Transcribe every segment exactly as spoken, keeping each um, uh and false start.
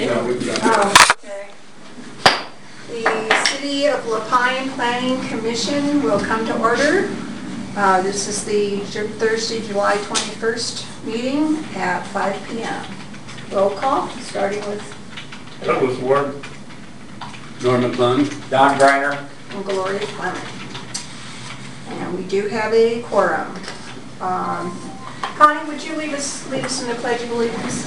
Yeah, we've got Oh, okay. The City of La Pine Planning Commission will come to order. Uh, this is the Thursday, July twenty-first meeting at five p m Roll call, starting with Douglas Ward, Norman Plunge, Don Greiner, and Gloria Clement. And we do have a quorum. Um, Connie, would you lead us, lead us in the Pledge of Allegiance?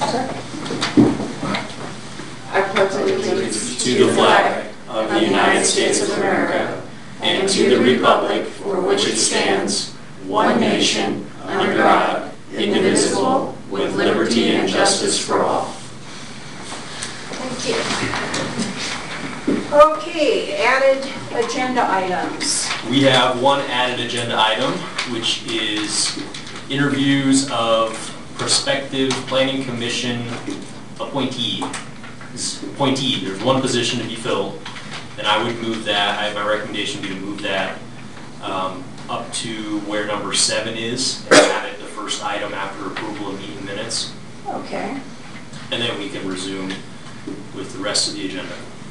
I pledge allegiance to the flag of the United States of America and to the republic for which it stands, one nation, under God, indivisible, with liberty and justice for all. Thank you. Okay, added agenda items. We have one added agenda item, which is interviews of prospective planning commission appointee. Appointee. There's one position to be filled, and I would move that. I, my recommendation would be to move that um, up to where number seven is, and add it the first item after approval of meeting minutes, Okay. and then we can resume with the rest of the agenda.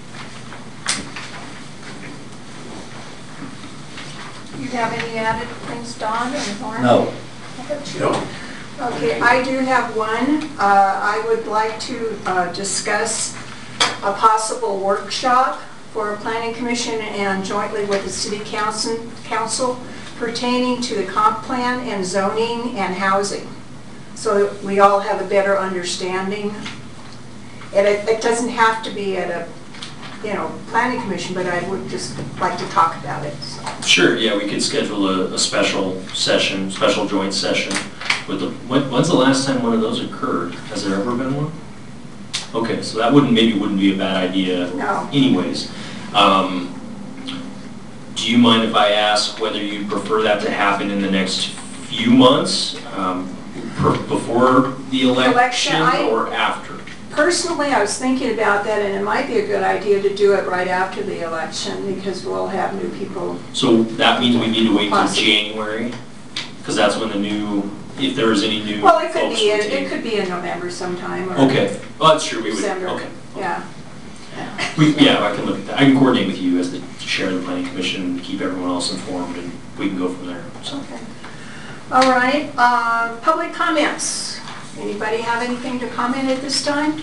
You have any added things, Don or Lauren? No. How about you? No. Okay, I do have one. Uh, I would like to uh, discuss a possible workshop for a planning commission and jointly with the city council, council pertaining to the comp plan and zoning and housing, so that we all have a better understanding. And it, it doesn't have to be at a, you know, planning commission, but I would just like to talk about it. So. Sure, yeah, we could schedule a, a special session, special joint session with the, when, when's the last time one of those occurred? Has there ever been one? Okay, so that wouldn't, maybe wouldn't be a bad idea No. anyways. Um, do you mind if I ask whether you prefer that to happen in the next few months, um, per, before the election, Election, I- or after? Personally, I was thinking about that, and it might be a good idea to do it right after the election because we'll have new people. So that means we need to wait till Possibly. January? Because that's when the new, if there is any new Well, it could folks be, would in, take- it could be in November sometime. Or Okay, well, that's true, we would, December. okay. Yeah. We, yeah, I can look at that. I can coordinate with you as the chair of the planning commission, keep everyone else informed, and we can go from there. So. Okay. All right. Uh, public comments. Anybody have anything to comment at this time?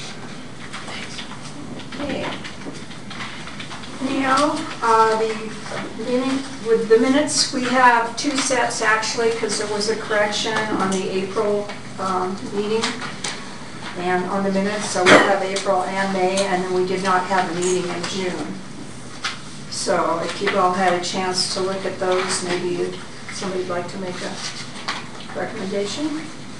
Okay. Anyhow, uh, the meeting, with the minutes, we have two sets actually because there was a correction on the April um, meeting and on the minutes, so we have April and May, and then we did not have a meeting in June. So if you all had a chance to look at those, maybe somebody'd like to make a recommendation?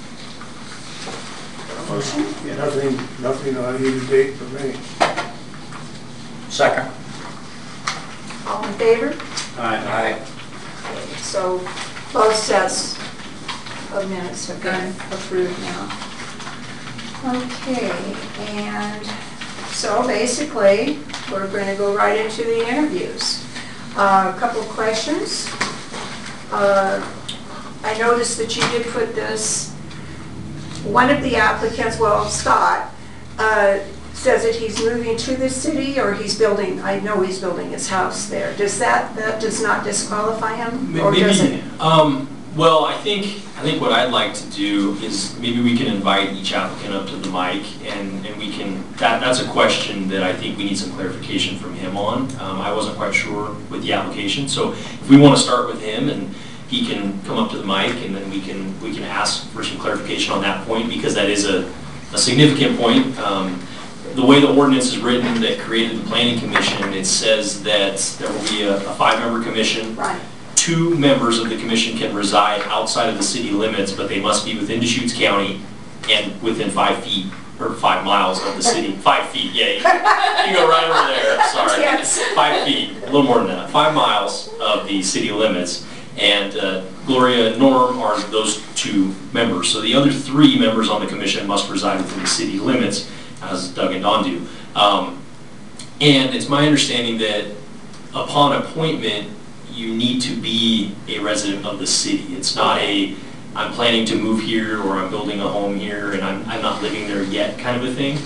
Motion? Yeah, nothing, nothing on either date for me. second. All in favor? Aye. Okay, so both sets of minutes have been approved now. Okay, and so basically, we're going to go right into the interviews. Uh, a couple of questions. Uh, I noticed that you did put this, one of the applicants, well, Scott, uh, says that he's moving to the city or he's building, I know he's building his house there. Does that, that does not disqualify him? Or does Maybe, it? um, well, I think, I think what I'd like to do is maybe we can invite each applicant up to the mic and, and we can, that, that's a question that I think we need some clarification from him on. Um, I wasn't quite sure with the application, so if we want to start with him and he can come up to the mic and then we can, we can ask for some clarification on that point because that is a, a significant point. Um, The way the ordinance is written that created the planning commission, it says that there will be a, a five-member commission. Right. Two members of the commission can reside outside of the city limits, but they must be within Deschutes County and within five feet, or five miles of the city. Five feet, yeah, you, you go right over there, sorry. Yes. Five feet, a little more than that, five miles of the city limits. And uh, Gloria and Norm are those two members. So the other three members on the commission must reside within the city limits, as Doug and Don do. Um, and it's my understanding that upon appointment, you need to be a resident of the city. It's not a, I'm planning to move here or I'm building a home here and I'm, I'm not living there yet kind of a thing.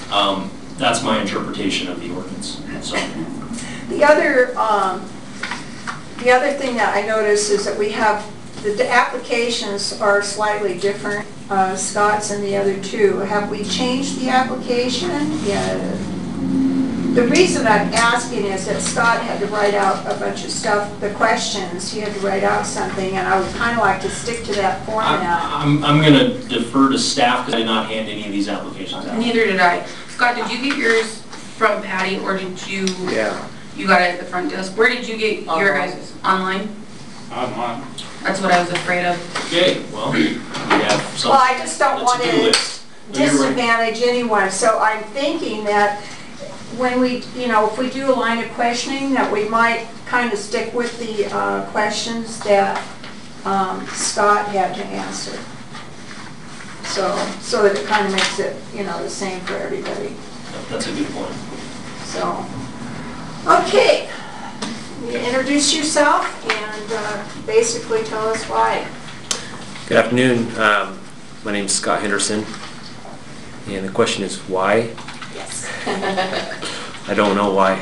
Um, That's my interpretation of the ordinance, so. The other, um, the other thing that I noticed is that we have, the the applications are slightly different, uh, Scott's and the other two. Have we changed the application? Yeah. The reason I'm asking is that Scott had to write out a bunch of stuff, the questions, he had to write out something, and I would kind of like to stick to that format. I'm, I'm going to defer to staff because I did not hand any of these applications out. Neither did I. Scott, did you get yours from Patty, or did you? Yeah. You got it at the front desk. Where did you get your guys' online? Online. That's what I was afraid of. Okay, well, we have some. Well, I just don't want to-do to list. You're right. disadvantage anyone, so I'm thinking that when we, you know, if we do a line of questioning, that we might kind of stick with the uh, questions that um, Scott had to answer. So, so that it kind of makes it, you know, the same for everybody. That's a good point. So, okay, you introduce yourself and uh, basically tell us why. Good afternoon. Um, my name is Scott Henderson, and the question is why? Yes. I don't know why.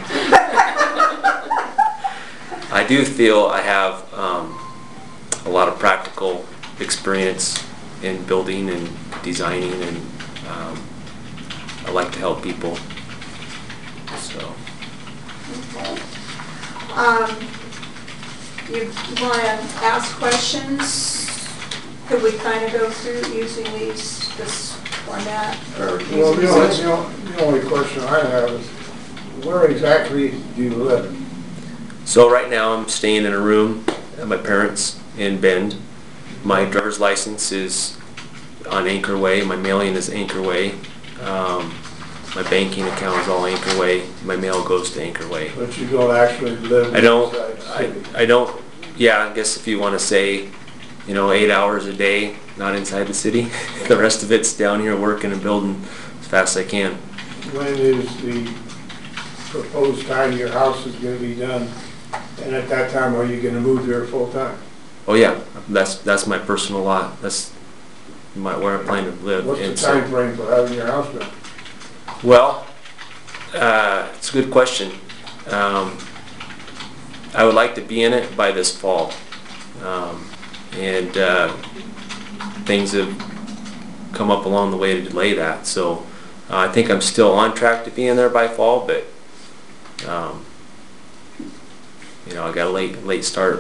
I do feel I have um, a lot of practical experience in building and designing, and um, I like to help people. So. Okay. Um, you want to ask questions? Could we kind of go through using these, this format? Or Well, using the only, this? the only- the only question I have is, where exactly do you live? So right now I'm staying in a room at my parents' in Bend. My driver's license is on Anchor Way. My mailing is Anchor Way. Um, my banking account is all Anchor Way. My mail goes to Anchor Way. But you don't actually live I don't, inside the I, city? I don't, yeah, I guess if you want to say, you know, eight hours a day, not inside the city. The rest of it's down here working and building as fast as I can. When is the proposed time your house is gonna be done? And at that time, are you gonna move there full time? Oh yeah, that's, that's my personal lot. That's my, where I plan to live. What's the And so- time frame for having your house done? Well, uh, it's a good question. Um, I would like to be in it by this fall. Um, and uh, things have come up along the way to delay that. So uh, I think I'm still on track to be in there by fall, but um, you know, I got a late, late start.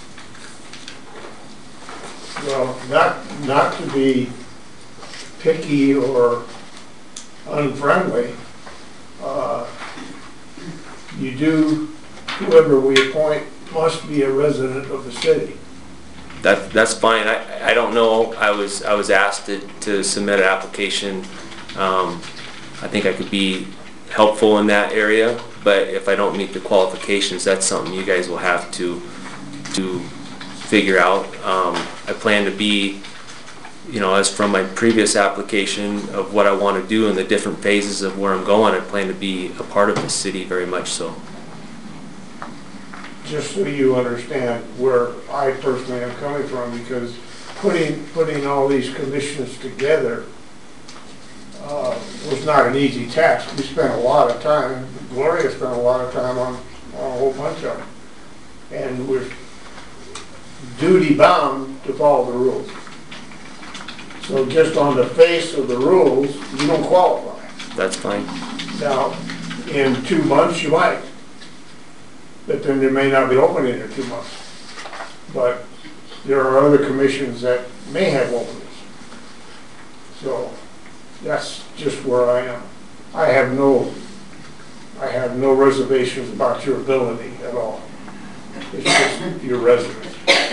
Well, not, not to be picky or unfriendly, uh, you do, whoever we appoint must be a resident of the city. That, that's fine. I, I don't know. I was, I was asked to, to submit an application. Um, I think I could be helpful in that area, but if I don't meet the qualifications, that's something you guys will have to, to figure out. Um, I plan to be, you know, as from my previous application of what I want to do and the different phases of where I'm going, I plan to be a part of the city very much so. Just so you understand where I personally am coming from, because putting, putting all these commissions together uh, was not an easy task. We spent a lot of time, Gloria spent a lot of time on, on a whole bunch of them. And we're duty bound to follow the rules. So just on the face of the rules, you don't qualify. That's fine. Now, in two months, you might. But then they may not be open in two months. But there are other commissions that may have openings. So that's just where I am. I have no, I have no reservations about your ability at all. It's just your residence.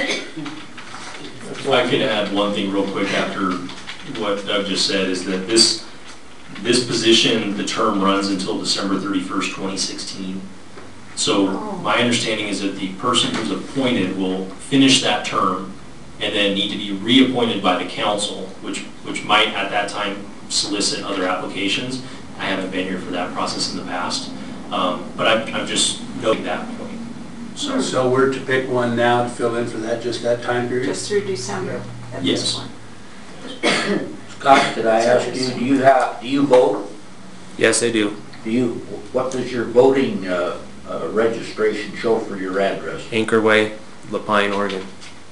If I could add one thing real quick after what Doug just said, is that this, this position, the term runs until December thirty-first, twenty sixteen. So my understanding is that the person who's appointed will finish that term and then need to be reappointed by the council, which, which might at that time solicit other applications. I haven't been here for that process in the past, um, but I'm, I'm just noting that point. So, So we're to pick one now to fill in for that, just that time period? Just through December at Yes. this point. Scott, did I ask you, do you have, do you vote? Yes, I do. Do you, what does your voting uh, uh, registration show for your address? Anchor Way, Lapine, Oregon.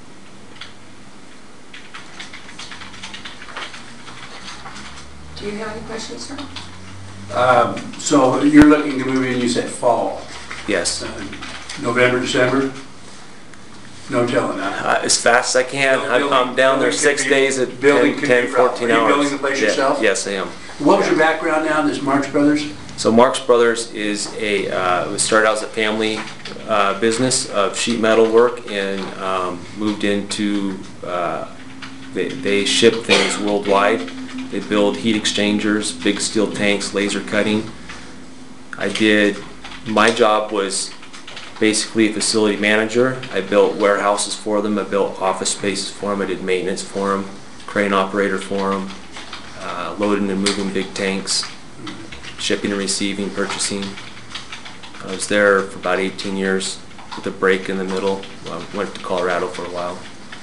Do you have any questions, sir? Um, So you're looking to move in, you said fall, Yes. uh, November, December? No telling that. Uh, as fast as I can. No, I'm- building- I'm down there building six could be- days at building ten, could ten, be rough. fourteen Are you hours. building the place Yeah, yourself? Yes, I am. What was your background now in this Marx Brothers? So Marx Brothers is a, uh, it was started out as a family uh, business of sheet metal work and um, moved into, uh, they, they ship things worldwide. They build heat exchangers, big steel tanks, laser cutting. I did, my job was basically a facility manager. I built warehouses for them, I built office spaces for them, I did maintenance for them, crane operator for them, uh, loading and moving big tanks, shipping and receiving, purchasing. I was there for about eighteen years with a break in the middle. Well, I went to Colorado for a while.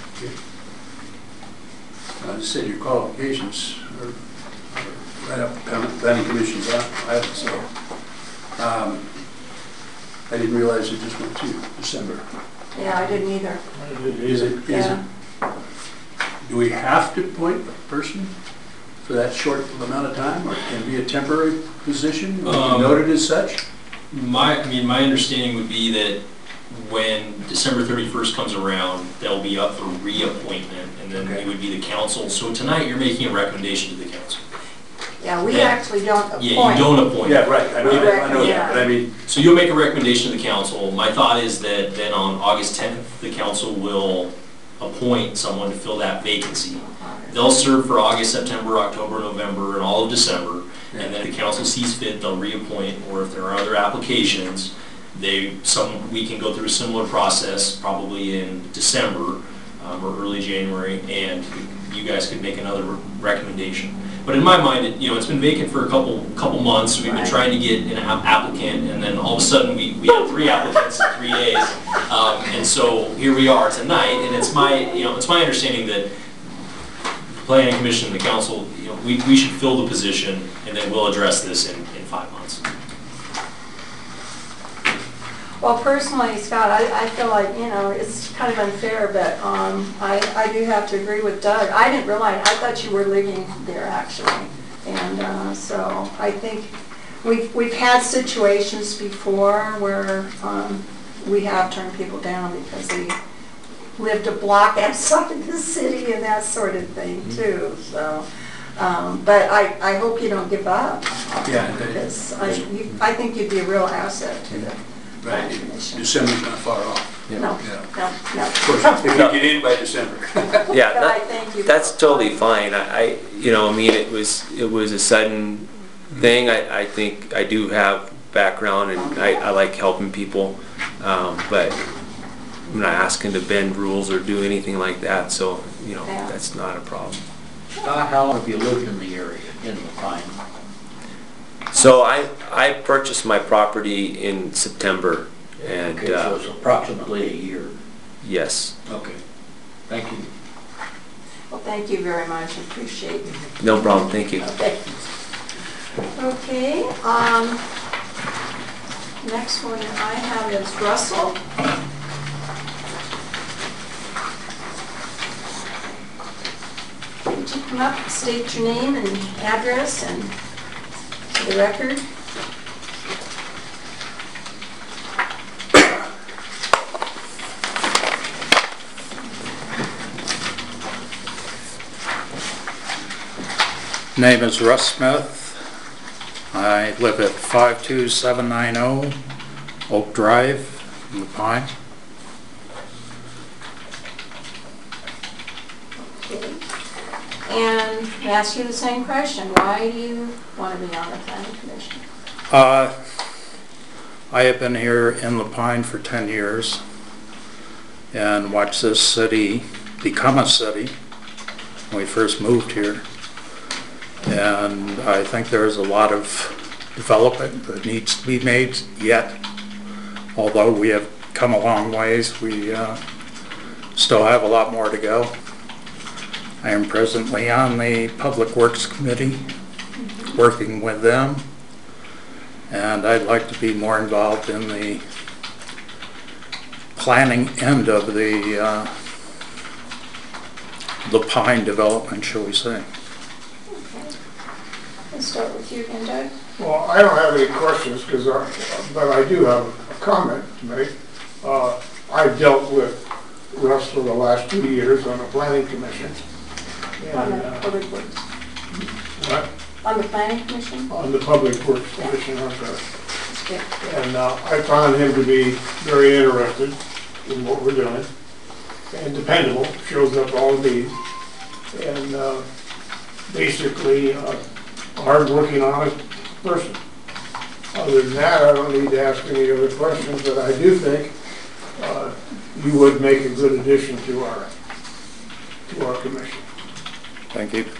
Uh, You said your qualifications are are right up the planning commission's alley, so. um, I didn't realize it just went to December. Yeah, I didn't either. Is it, is Yeah. it, do we have to appoint a person for that short amount of time, or can it be a temporary position, Um, noted as such? My, I mean, my understanding would be that when December thirty-first comes around, they'll be up for reappointment, and then Okay. it would be the council. So tonight, you're making a recommendation to the council. Yeah, we Yeah. actually don't appoint. Yeah, you don't appoint. Yeah, right, I know, I know Yeah. that, but I mean, So you'll make a recommendation to the council. My thought is that then on August tenth, the council will appoint someone to fill that vacancy. They'll serve for August, September, October, November, and all of December. And then if the council sees fit, they'll reappoint, or if there are other applications, they, some, we can go through a similar process, probably in December, um, or early January, and you guys could make another re- recommendation. But in my mind, it, you know, it's been vacant for a couple, couple months, we've been Right. trying to get an app- applicant, and then all of a sudden, we, we had three applicants in three days. Um, and so, here we are tonight, and it's my, you know, it's my understanding that the planning commission and the council, you know, we, we should fill the position, and then we'll address this in, in five months. Well, personally, Scott, I, I feel like, you know, it's kind of unfair, but um, I, I do have to agree with Doug. I didn't realize, I thought you were living there, actually. And uh, so I think we've, we've had situations before where um, we have turned people down because they lived a block outside of the city and that sort of thing, too. So, um, but I, I hope you don't give up. Yeah, that- Because I, you, I think you'd be a real asset to the right, commission. December's not far off. No, Yeah. Yeah. no, no. Of course, if you get in by December. Yeah, But I that, thank you. that's totally fine. I, I, you know, I mean, it was, it was a sudden thing. I, I think I do have background and I, I like helping people, um, but I'm not asking to bend rules or do anything like that, so, you know, Yeah. that's not a problem. Uh, How long have you lived in the area, in the pine? So I, I purchased my property in September, and, Okay, so uh, it's approximately a year. yes, Okay, thank you. Well, thank you very much, I appreciate it. no problem, thank you. Okay. Okay, um, next one I have is Russell. Would you come up, state your name and address and for the record? Name is Russ Smith. I live at five two seven nine zero Oak Drive in the Pine. Okay. And I ask you the same question, why do you want to be on the planning commission? Uh, I have been here in La Pine for ten years and watched this city become a city when we first moved here. And I think there's a lot of development that needs to be made yet. Although we have come a long ways, we uh, still have a lot more to go. I am presently on the Public Works Committee, working with them And I'd like to be more involved in the planning end of the, uh, the Pine development, shall we say. Okay. Let's start with you again, Doug. Well, I don't have any questions, because, but I do have a comment to make. Uh, I've dealt with Russ for the last two years on the planning commission. On And, the uh, Public Works, what? on the Planning Commission? On the Public Works Commission, I'm sorry. That's good. And uh, I found him to be very interested in what we're doing, and dependable, shows up all the needs, and uh, basically uh, a hard-working, honest person. Other than that, I don't need to ask any other questions, but I do think uh, you would make a good addition to our, to our commission. Thank you.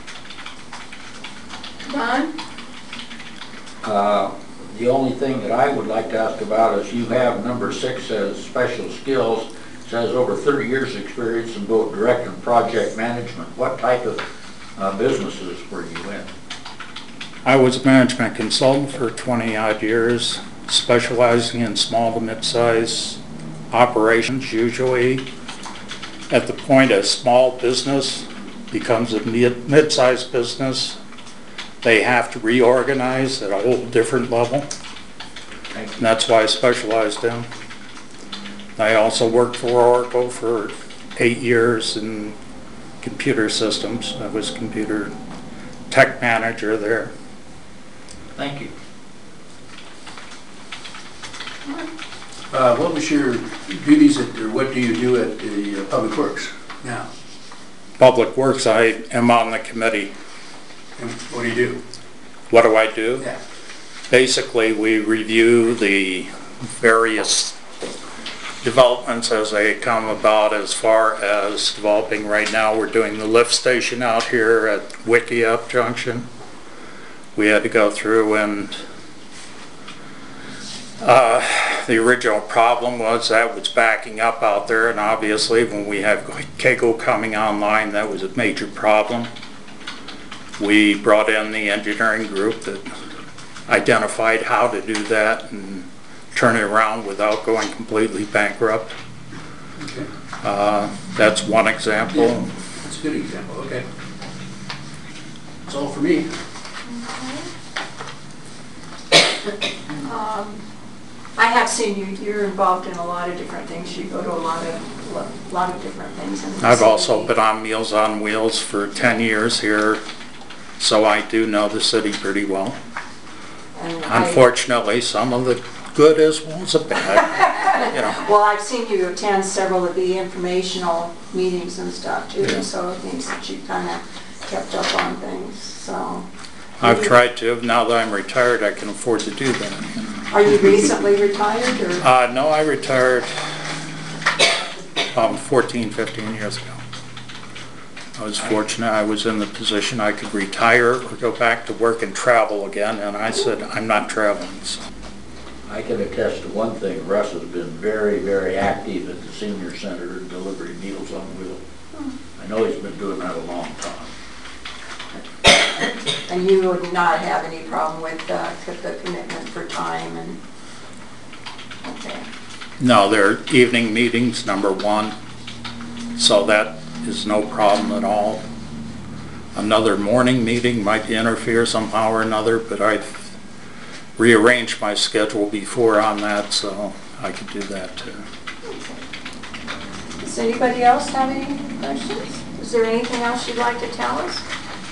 Ron? Uh, The only thing that I would like to ask about is you have number six says special skills, says over thirty years experience in both direct and project management. What type of uh, businesses were you in? I was a management consultant for twenty odd years, specializing in small to mid-size operations. Usually at the point a small business becomes a mid- mid-sized business, they have to reorganize at a whole different level. And that's why I specialized in. I also worked for Oracle for eight years in computer systems. I was computer tech manager there. Thank you. Uh, what was your duties at, or what do you do at the uh, Public Works now? Public Works, I am on the committee. And what do you do? What do I do? Yeah. Basically, we review the various developments as they come about. As far as developing right now, we're doing the lift station out here at Wickiup Junction. We had to go through, and uh, the original problem was that was backing up out there, and obviously when we had Keiko coming online, that was a major problem. We brought in the engineering group that identified how to do that and turn it around without going completely bankrupt. Okay. Uh, that's one example. Yeah, that's a good example, okay. That's all for me. Um, I have seen you, you're involved in a lot of different things. You go to a lot of, lo- lot of different things. in the I've also city. been on Meals on Wheels for ten years here, so I do know the city pretty well. And I- Unfortunately, some of the good as well as the bad, you know. Well, I've seen you attend several of the informational meetings and stuff too, Yeah. so it means that you kind of kept up on things, so. I've tried to. Now that I'm retired, I can afford to do that. You know. Are you recently retired or? Uh, no, I retired um, fourteen, fifteen years ago. I was fortunate. I was in the position I could retire or go back to work and travel again, and I said, I'm not traveling. So. I can attest to one thing. Russ has been very, very active at the senior center delivering Meals on Wheels. I know he's been doing that a long time. And you would not have any problem with uh, with the commitment for time and, okay. No, there are evening meetings, number one, so that is no problem at all. Another morning meeting might interfere somehow or another, but I've rearranged my schedule before on that, so I could do that too. Does anybody else have any questions? Is there anything else you'd like to tell us?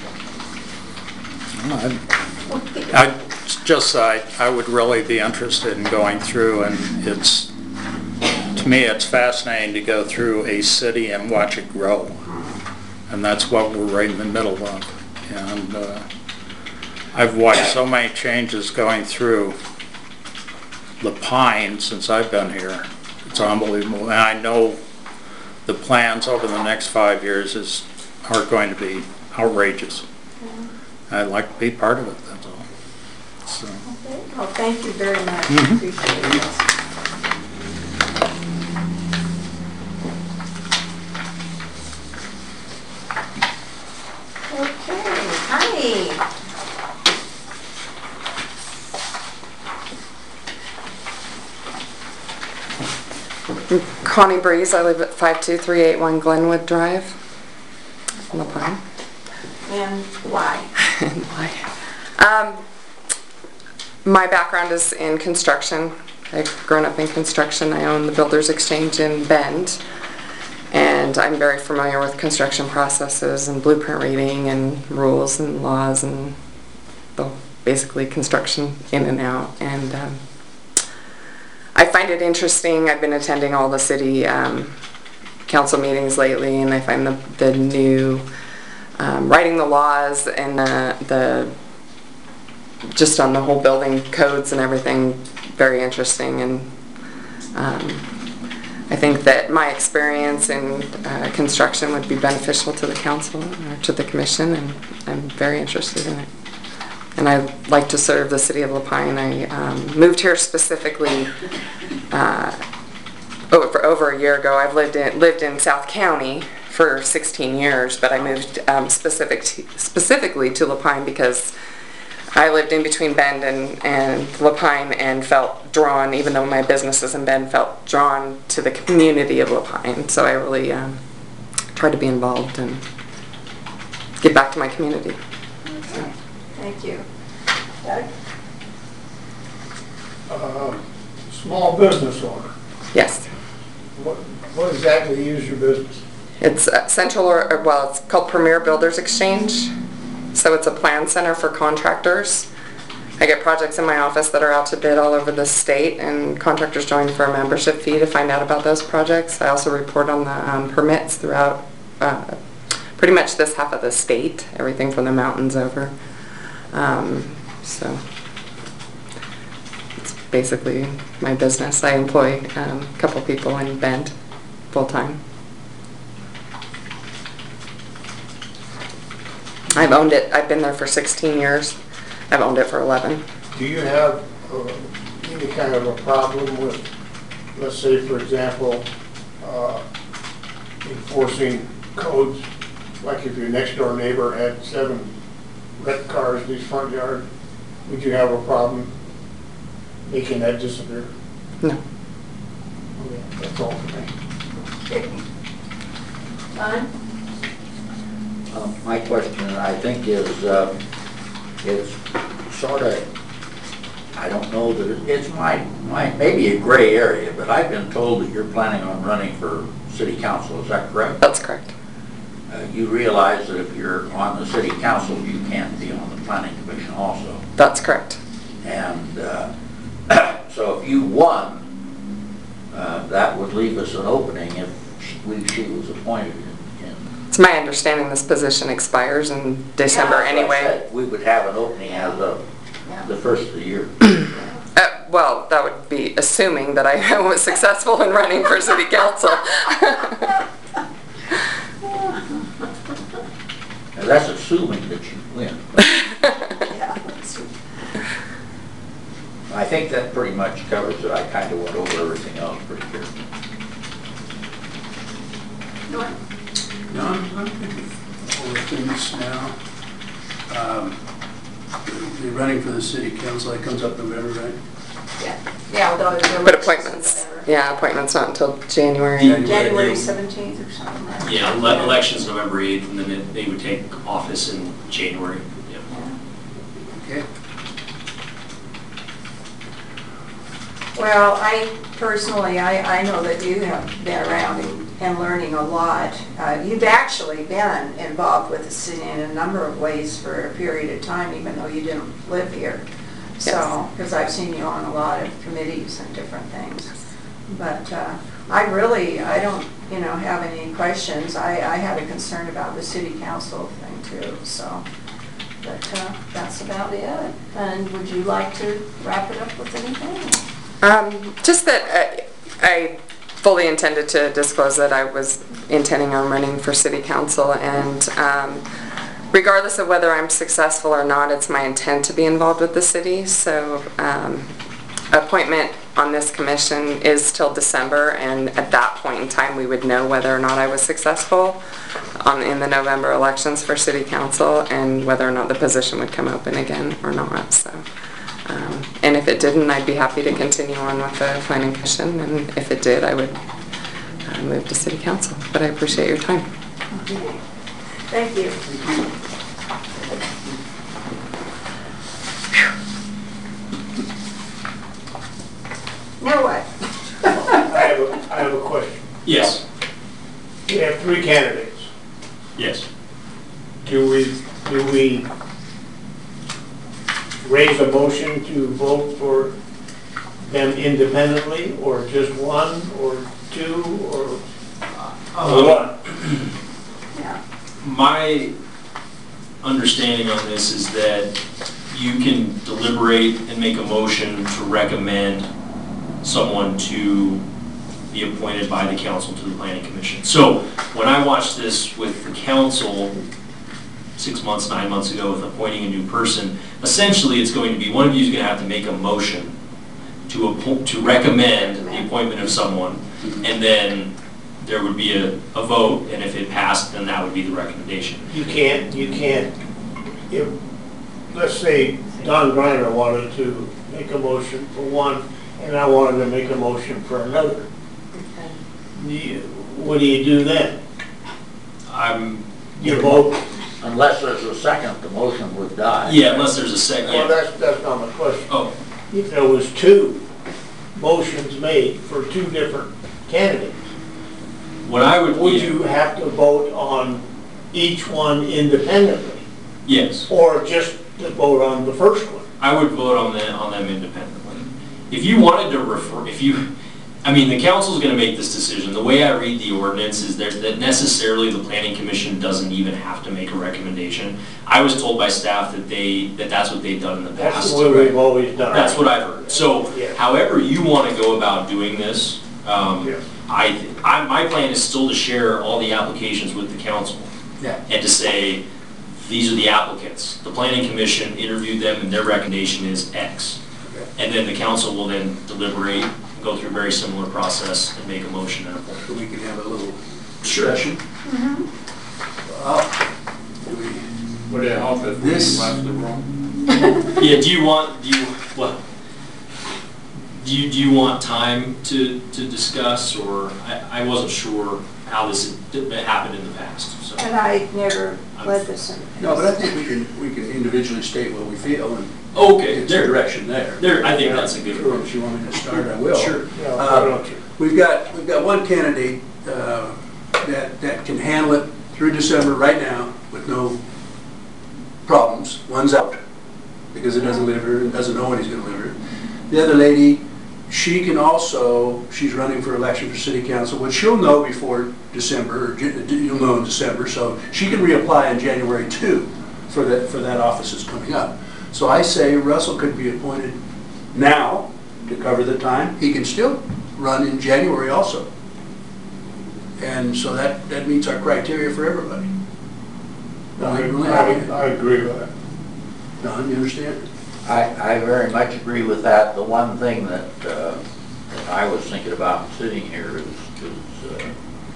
I, I just, I, I would really be interested in going through, and it's, to me, it's fascinating to go through a city and watch it grow. And that's what we're right in the middle of. And uh, I've watched so many changes going through the Pine since I've been here. It's unbelievable. And I know the plans over the next five years is, are going to be outrageous. I'd like to be part of it, that's all. So. Okay. Well, thank you very much. Mhm. Appreciate it. Okay, Connie. Connie Breeze. I live at five two three eight one Glenwood Drive, in La Pine. And why? And why? Um, my background is in construction. I've grown up in construction. I own the Builders Exchange in Bend, and I'm very familiar with construction processes and blueprint reading and rules and laws and the basically construction in and out. And um, I find it interesting. I've been attending all the city um, council meetings lately, and I find the, the new um, writing the laws and the, the just on the whole building codes and everything very interesting. And um, I think that my experience in uh, construction would be beneficial to the council or to the commission, and I'm very interested in it. And I like to serve the city of La Pine. I um, moved here specifically uh, over, over a year ago. I've lived in lived in South County for sixteen years, but I moved um, specific to, specifically to La Pine because I lived in between Bend and, and La Pine and felt drawn, even though my business is in Bend, felt drawn to the community of La Pine. So I really um, tried to be involved and give back to my community. Okay. Thank you. Doug? Uh, Small business owner. Yes. What, what exactly is your business? It's uh, Central, or, or well, it's called Premier Builders Exchange. So it's a plan center for contractors. I get projects in my office that are out to bid all over the state, and contractors join for a membership fee to find out about those projects. I also report on the um, permits throughout uh, pretty much this half of the state, everything from the mountains over. Um, so it's basically my business. I employ um, a couple people in Bend full-time. I've owned it. I've been there for sixteen years. I've owned it for eleven. Do you have uh, any kind of a problem with, let's say, for example, uh, enforcing codes? Like if your next door neighbor had seven wrecked cars in his front yard, would you have a problem making that disappear? No. Okay, that's all for me. Don? Uh, My question, I think, is, uh, it's sort of, I don't know that, it- it's my, my, maybe a gray area, but I've been told that you're planning on running for city council, is that correct? That's correct. Uh, You realize that if you're on the city council, you can't be on the planning commission also. That's correct. And uh, so if you won, uh, that would leave us an opening if she- we, she was appointed in. in- It's my understanding this position expires in December Like I anyway. said, we would have an opening as of Yeah. the first of the year. Uh, well, that would be assuming that I was successful in running for city council. Now, that's assuming that you win. Yeah. I think that pretty much covers it. I kind of went over everything else pretty carefully. Norm? No, I'm I'm good with all the things now. Um, You're running for the city council, that comes up November, right? Yeah. Yeah, although it's But appointments, yeah, appointments not until January. January. January seventeenth or something like that. Yeah, ele- election's November eighth, and then it- they would take office in January. Yep. Okay. Well, I personally, I, I know that you have been around and, and learning a lot. Uh, you've actually been involved with the city in a number of ways for a period of time, even though you didn't live here. So, because I've seen you on a lot of committees and different things. But uh, I really, I don't, you know, have any questions. I, I had a concern about the city council thing too, so. But uh, that's about it. And would you like to wrap it up with anything? Um, just that uh, I fully intended to disclose that I was intending on running for city council, and um, regardless of whether I'm successful or not, it's my intent to be involved with the city. So um, appointment on this commission is till December, and at that point in time we would know whether or not I was successful on, in the November elections for city council, and whether or not the position would come open again or not. So. Um, and if it didn't, I'd be happy to continue on with the planning commission, and if it did, I would uh, move to city council. But I appreciate your time. Thank you. Now what? I have a, I have a question. Yes, We have three candidates. yes. Do we, do we raise a motion to vote for them independently, or just one, or two, or Um, what? Yeah. My understanding on this is that you can deliberate and make a motion to recommend someone to be appointed by the council to the planning commission. So when I watched this with the council six months, nine months ago with appointing a new person, essentially it's going to be, one of you is going to have to make a motion to appoint, to recommend the appointment of someone, and then there would be a, a vote, and if it passed, then that would be the recommendation. You can't, you can't, if, let's say Don Griner wanted to make a motion for one, and I wanted to make a motion for another. You- What do you do then? I'm, You vote? Unless there's a second, the motion would die. yeah, unless there's a second, Well, yeah. that's, that's not my question. Oh, If there was two motions made for two different candidates, what I would, would you have to vote on each one independently, yes, or just to vote on the first one? I would vote on them, on them independently. If you wanted to refer, if you, I mean, the council's gonna make this decision. The way I read the ordinance is that, that necessarily the planning commission doesn't even have to make a recommendation. I was told by staff that they, that that's what they've done in the That's past. the way we've always done it. That's what I've heard. So Yeah. however you want to go about doing this, um, Yes. I, I, my plan is still to share all the applications with the council. Yeah. And to say, these are the applicants. The planning commission interviewed them and their recommendation is X. And then the council will then deliberate, go through a very similar process and make a motion and appoint. So we can have a little Sure. discussion. Well, do we, Would it help if we This- left the room? Yeah, do you want, do you, what? Do you, do you want time to, to discuss, or, I, I wasn't sure how this had happened in the past, so. And I never led this in. no, but I think we can, we can individually state what we feel and Okay, get some there, direction there. there, I think that's a good Sure, approach. if you want me to start, I will. Sure. Yeah, why Uh, don't you? We've got, we've got one candidate uh, that, that can handle it through December right now with no problems. One's out because it doesn't live here and doesn't know when he's gonna live here. The other lady, she can also, she's running for election for city council, which she'll know before December, or Jan- you'll know in December, so she can reapply in January too for that, for that office that's coming up. So I say Russell could be appointed now to cover the time. He can still run in January also. And so that, that meets our criteria for everybody. I, I- I agree with that. Don, you understand? I, I very much agree with that. The one thing that, uh, that I was thinking about sitting here is, is, uh,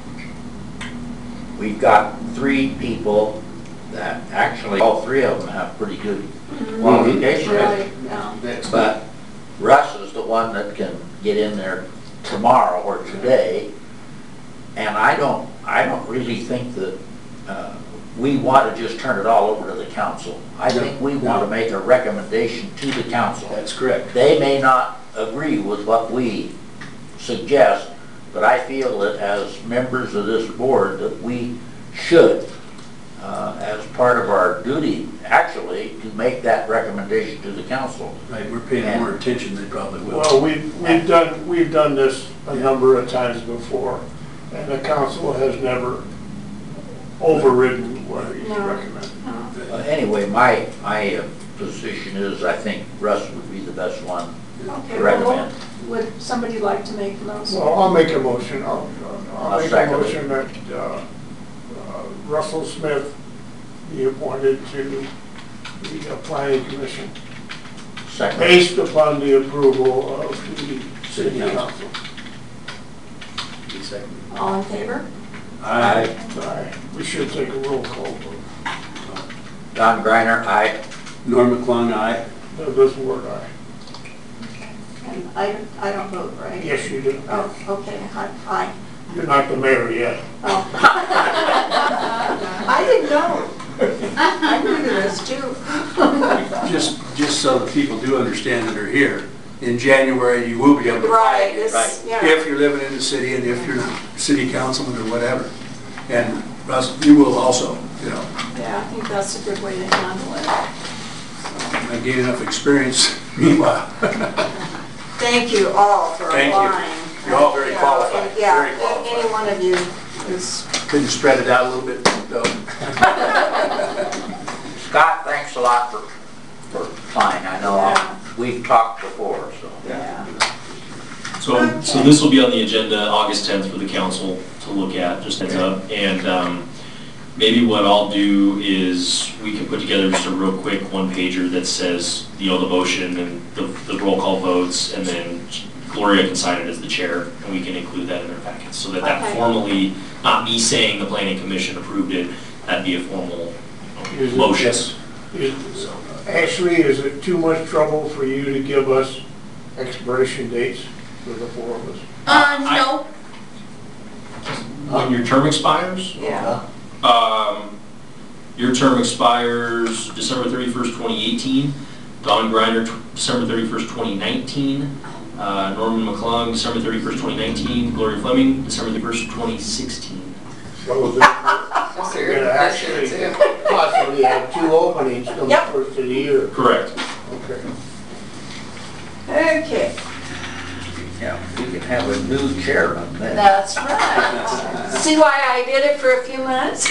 we've got three people that actually, all three of them have pretty good qualifications. Really, no. But Russ is the one that can get in there tomorrow or today. And I don't, I don't really think that, uh, we want to just turn it all over to the council. I think we want to make a recommendation to the council. That's correct. They may not agree with what we suggest, but I feel that as members of this board that we should, uh, as part of our duty, actually, to make that recommendation to the council. Right, we're paying more attention than they probably will. Well, we've, we've done, we've done this a number of times before, and the council has never overridden what you No. recommend. Uh, Anyway, my, my uh, position is I think Russ would be the best one Okay, to well, recommend. would somebody like to make the motion? Well, I'll make a motion, I'll, I'll I'll make a second it. motion that, uh, uh, Russell Smith be appointed to the uh, planning commission, Second. based upon the approval of the city council. All in favor? Aye. Aye. We should take a roll call vote. Don Griner, aye. Norm McClung, aye. No, this word aye. And I, I don't vote, right? Yes, you do. Oh, okay, aye, aye. You're not the mayor yet. Oh. I didn't know. I'm new to this too. Just, just so that people do understand that are here, in January, you will be able to Right, apply this, yeah. if you're living in the city and if you're city councilman or whatever. And Russ, you will also, you know. Yeah, I think that's a good way to handle it. I gained enough experience meanwhile. Thank you all for Thank you. applying. You're all very You know, qualified, and Yeah, very qualified. any one of you is, Couldn't spread it out a little bit, though. Scott, thanks a lot for, for applying. I know Yeah. we've talked before, so. yeah. So, so this will be on the agenda August tenth for the council to look at, just heads up. And um, maybe what I'll do is we can put together just a real quick one pager that says, you know, the motion and the, the roll call votes, and then Gloria can sign it as the chair, and we can include that in their packets. So that that Okay. formally, not me saying the planning commission approved it, that'd be a formal Is it- motion. Is- Ashley, is it too much trouble for you to give us expiration dates for the four of us? Uh, I- no, When your term expires? Yeah. Um, your term expires December thirty-first, twenty eighteen. Don Griner, t- December thirty-first, twenty nineteen. Uh, Norman McClung, December thirty-first, twenty nineteen. Gloria Fleming, December thirty-first, twenty sixteen. So that we're gonna actually possibly have two openings come the Yep. first of the year. Correct. Okay. Okay, Yeah, we can have a new chairman then. that's right. See why I did it for a few months?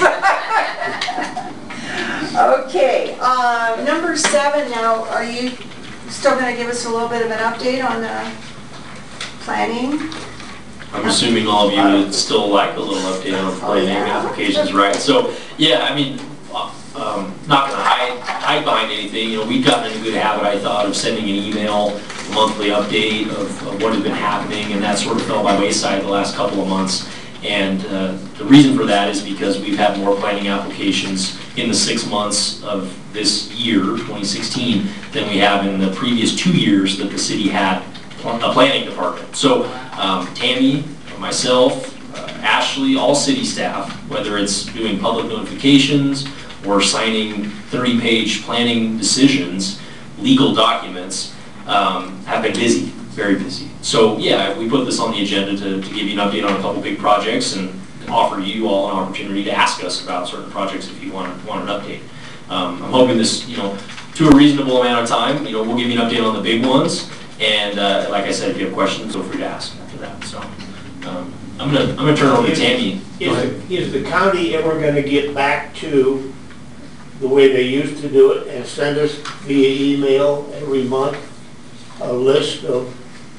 Okay, uh, number seven now, are you still gonna give us a little bit of an update on the planning? I'm assuming all of you would still like a little update on planning applications, right? So, yeah, I mean, uh, um, not gonna hide, hide behind anything, you know, we've gotten in a good habit, I thought, of sending an email, a monthly update of, of what has been happening, and that sort of fell by wayside the last couple of months. And uh, the reason for that is because we've had more planning applications in the six months of this year, twenty sixteen, than we have in the previous two years that the city had pl- a planning department. So um, Tammy, myself, uh, Ashley, all city staff, whether it's doing public notifications or signing thirty-page planning decisions, legal documents, um, have been busy, very busy. So yeah, we put this on the agenda to, to give you an update on a couple big projects and offer you all an opportunity to ask us about certain projects if you want, want an update. Um, I'm hoping this, you know, to a reasonable amount of time, you know, we'll give you an update on the big ones. And uh, like I said, if you have questions, feel free to ask after that. So um, I'm gonna, I'm gonna turn it over to Tammy. Go ahead. Is, is the county ever gonna get back to the way they used to do it and send us via email every month a list of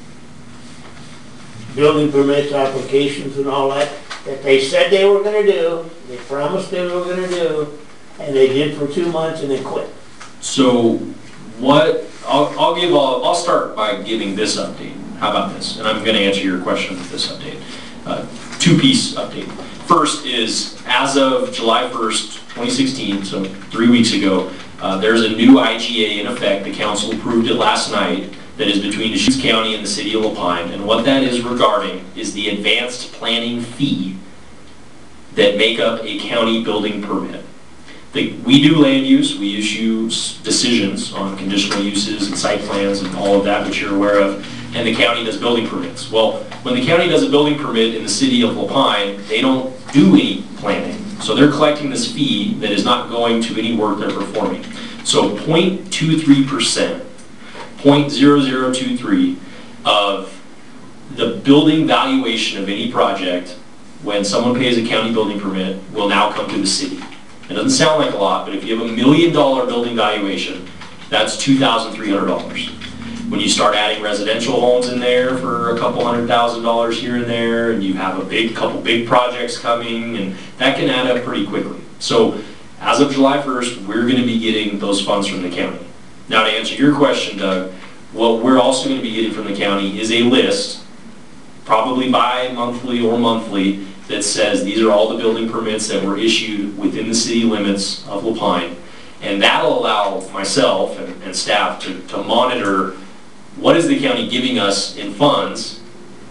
building permits, applications and all that, that they said they were gonna do, they promised they were gonna do, and they did for two months and then quit? So what, I'll, I'll give, I'll, I'll start by giving this update. How about this? And I'm gonna answer your question with this update. Uh, two-piece update. First is, as of July first, twenty sixteen, so three weeks ago, uh, there's a new I G A in effect. The council approved it last night, that is between Deschutes County and the city of La Pine. And what that is regarding is the advanced planning fee that make up a county building permit. The, we do land use, we issue s- decisions on conditional uses and site plans and all of that, which you're aware of, and the county does building permits. Well, when the county does a building permit in the city of La Pine, they don't do any planning. So they're collecting this fee that is not going to any work they're performing. So zero point two three percent, zero point zero zero two three of the building valuation of any project, when someone pays a county building permit, will now come to the city. It doesn't sound like a lot, but if you have a million dollar building valuation, that's two thousand three hundred dollars. When you start adding residential homes in there for a couple hundred thousand dollars here and there, and you have a big couple big projects coming, and that can add up pretty quickly. So as of July first, we're going to be getting those funds from the county. Now to answer your question, Doug, what we're also going to be getting from the county is a list, probably bi-monthly or monthly, that says these are all the building permits that were issued within the city limits of La Pine. And that'll allow myself and, and staff to, to monitor what is the county giving us in funds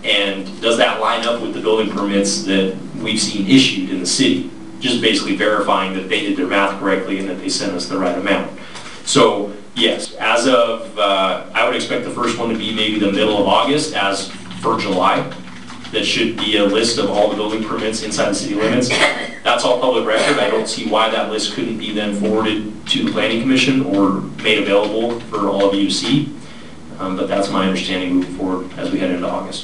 And does that line up with the building permits that we've seen issued in the city? Just basically verifying that they did their math correctly and that they sent us the right amount. So yes, as of, uh, I would expect the first one to be maybe the middle of August. As for July, that should be a list of all the building permits inside the city limits. That's all public record. I don't see why that list couldn't be then forwarded to the Planning Commission or made available for all of you to see. Um, but that's my understanding moving forward as we head into August.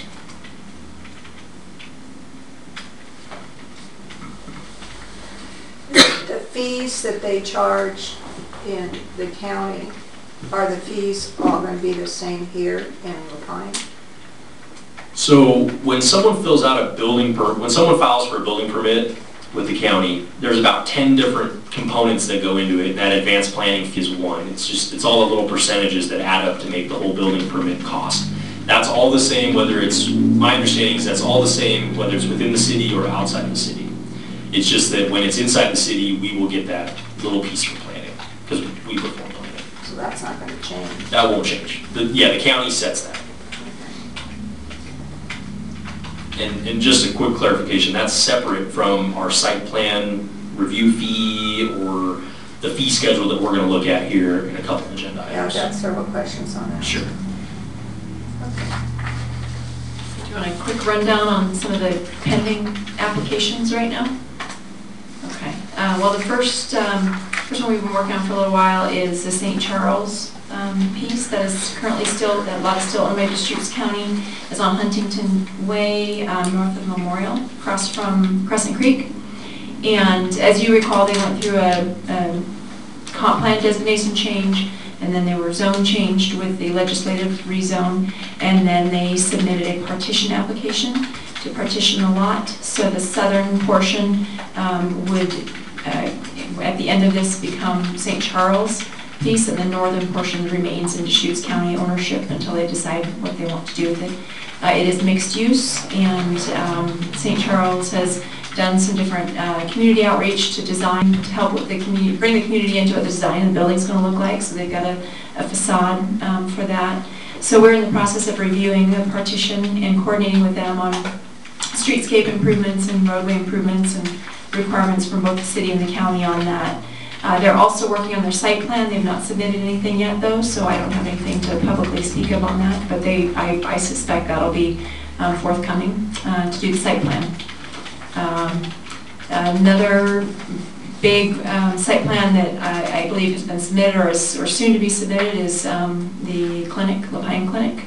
The fees that they charge in the county, are the fees all going to be the same here in LaPine? So when someone fills out a building per, when someone files for a building permit with the county, there's about ten different components that go into it. And that advanced planning fee is one. It's just, it's all the little percentages that add up to make the whole building permit cost. That's all the same, whether it's, my understanding is that's all the same, whether it's within the city or outside of the city. It's just that when it's inside the city, we will get that little piece for planning, because we perform planning. So that's not going to change? That won't change. The, yeah, the county sets that. And, and just a quick clarification, that's separate from our site plan review fee or the fee schedule that we're going to look at here in a couple agenda Yeah, items. I've got several questions on that. Sure. Do you want a quick rundown on some of the pending applications right now? Okay. Uh, well, the first um, first one we've been working on for a little while is the Saint Charles um, piece that is currently still, that lot is still owned by Deschutes County. It's on Huntington Way, um, north of Memorial, across from Crescent Creek. And as you recall, they went through a, a comp plan designation change, and then they were zone changed with the legislative rezone, and then they submitted a partition application to partition the lot. So the southern portion um, would, uh, at the end of this, become Saint Charles piece, and the northern portion remains in Deschutes County ownership until they decide what they want to do with it. Uh, it is mixed use, and um, Saint Charles has done some different uh, community outreach to design, to help with the community, bring the community into what the design of the building's going to look like. So they've got a, a facade um, for that. So we're in the process of reviewing the partition and coordinating with them on streetscape improvements and roadway improvements and requirements from both the city and the county on that. Uh, they're also working on their site plan. They've not submitted anything yet, though, so I don't have anything to publicly speak of on that. But they, I, I suspect that'll be um, forthcoming uh, to do the site plan. Um, another big um, site plan that I, I believe has been submitted or is or soon to be submitted is um, the clinic, LaPine Clinic.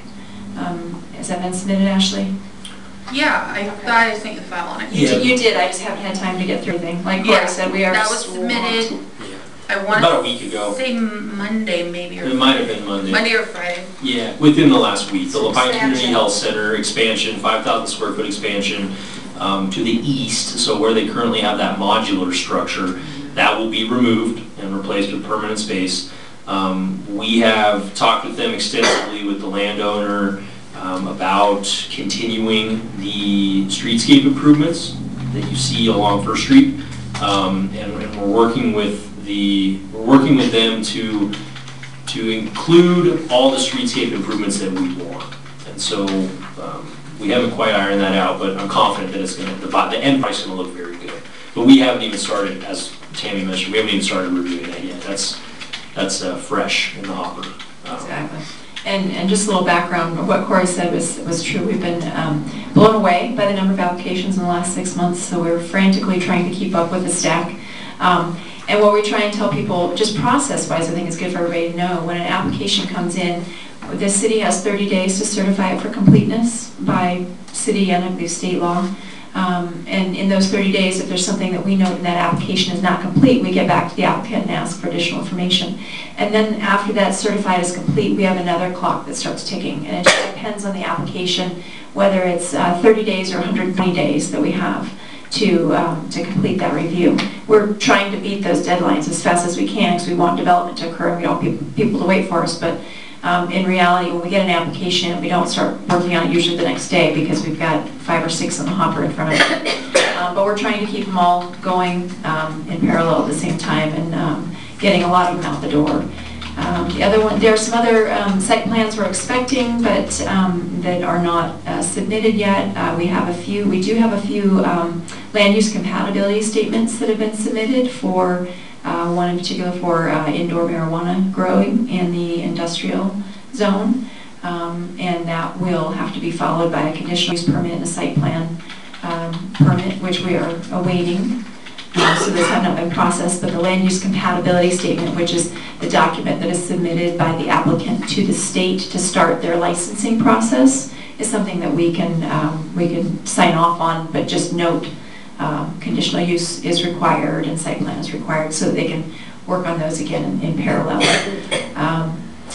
Um, has that been submitted, Ashley? Yeah, I thought I sent you the file on it. Yeah. You did, I just haven't had time to get through everything. Like Corey Yeah, said, we are that was swamped. submitted, I want About a week ago. to say Monday maybe, or It might have been Monday. Monday or Friday. Yeah, within the last week. The LaPine Community Expansion. Health Center expansion, five thousand square foot expansion um, to the east. So where they currently have that modular structure, that will be removed and replaced with permanent space. Um, we have talked with them extensively with the landowner um, about continuing the streetscape improvements that you see along First Street. Um, and, and we're working with the, we're working with them to to include all the streetscape improvements that we want. And so um, we haven't quite ironed that out, but I'm confident that it's going to, the, the end price is going to look very good. But we haven't even started, as Tammy mentioned, we haven't even started reviewing that yet. That's that's uh, fresh in the hopper. Um, Exactly. And, and just a little background, what Corey said was, was true. We've been um, blown away by the number of applications in the last six months, so we're frantically trying to keep up with the stack. Um, and what we try and tell people, just process-wise, I think it's good for everybody to know, when an application comes in, the city has thirty days to certify it for completeness by city and I believe state law. Um, and in those thirty days, if there's something that we know in that application is not complete, we get back to the applicant and ask for additional information. And then after that certified is complete, we have another clock that starts ticking. And it just depends on the application, whether it's uh, thirty days or one hundred twenty days that we have to, um, to complete that review. We're trying to beat those deadlines as fast as we can because we want development to occur and we don't want people to wait for us. But Um, in reality, when we get an application, we don't start working on it usually the next day because we've got five or six in the hopper in front of us. Um, but we're trying to keep them all going um, in parallel at the same time and um, getting a lot of them out the door. Um, The other one, there are some other um, site plans we're expecting, but um, that are not uh, submitted yet. Uh, We have a few, we do have a few um, land use compatibility statements that have been submitted for, uh, one in particular for uh, indoor marijuana growing in the industrial zone. Um, And that will have to be followed by a conditional use permit and a site plan um, permit, which we are awaiting. Uh, So those have not been processed, but the land use compatibility statement, which is the document that is submitted by the applicant to the state to start their licensing process, is something that we can, um, we can sign off on, but just note um, conditional use is required and site plan is required, so they can work on those again in, in parallel. Um,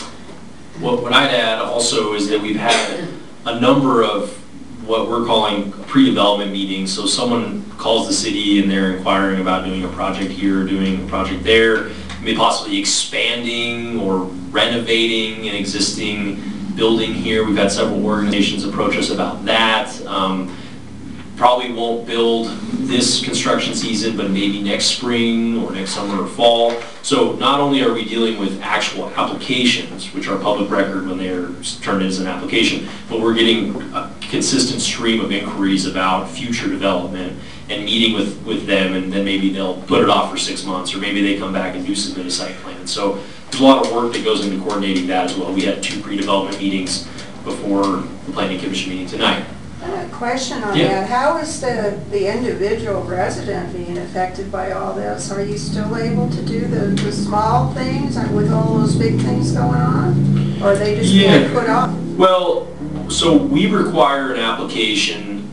What, what I'd add also is that we've had a number of what we're calling pre-development meetings. So someone calls the city and they're inquiring about doing a project here, doing a project there, maybe possibly expanding or renovating an existing building here. We've had several organizations approach us about that. Um, probably won't build this construction season, but maybe next spring or next summer or fall. So not only are we dealing with actual applications, which are public record when they're turned in as an application, but we're getting a consistent stream of inquiries about future development and meeting with, with them, and then maybe they'll put it off for six months, or maybe they come back and do submit a site plan. So there's a lot of work that goes into coordinating that as well. We had two pre-development meetings before the Planning Commission meeting tonight. A question on Yeah. that. How is the, the individual resident being affected by all this? Are you still able to do the, the small things with all those big things going on? Or are they just Yeah. being put off? Well, so we require an application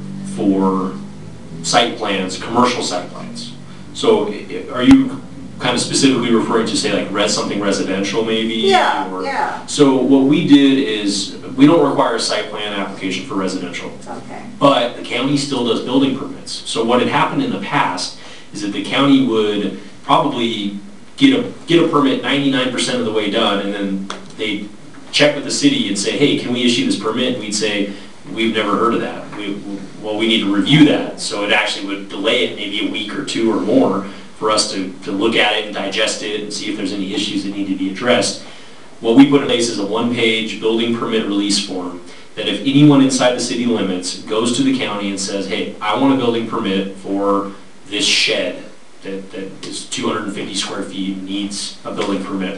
for site plans, commercial site plans. So i- are you kind of specifically referring to, say, like res, something residential maybe? Yeah, Or- yeah. So what we did is, we don't require a site plan application for residential, Okay. but the county still does building permits. So what had happened in the past is that the county would probably get a, get a permit ninety-nine percent of the way done, and then they check with the city and say, hey, can we issue this permit? And we'd say, we've never heard of that. We, well, we need to review that. So it actually would delay it maybe a week or two or more for us to, to look at it and digest it and see if there's any issues that need to be addressed. What we put in place is a one-page building permit release form that if anyone inside the city limits goes to the county and says, hey, I want a building permit for this shed that, that is two hundred fifty square feet, needs a building permit.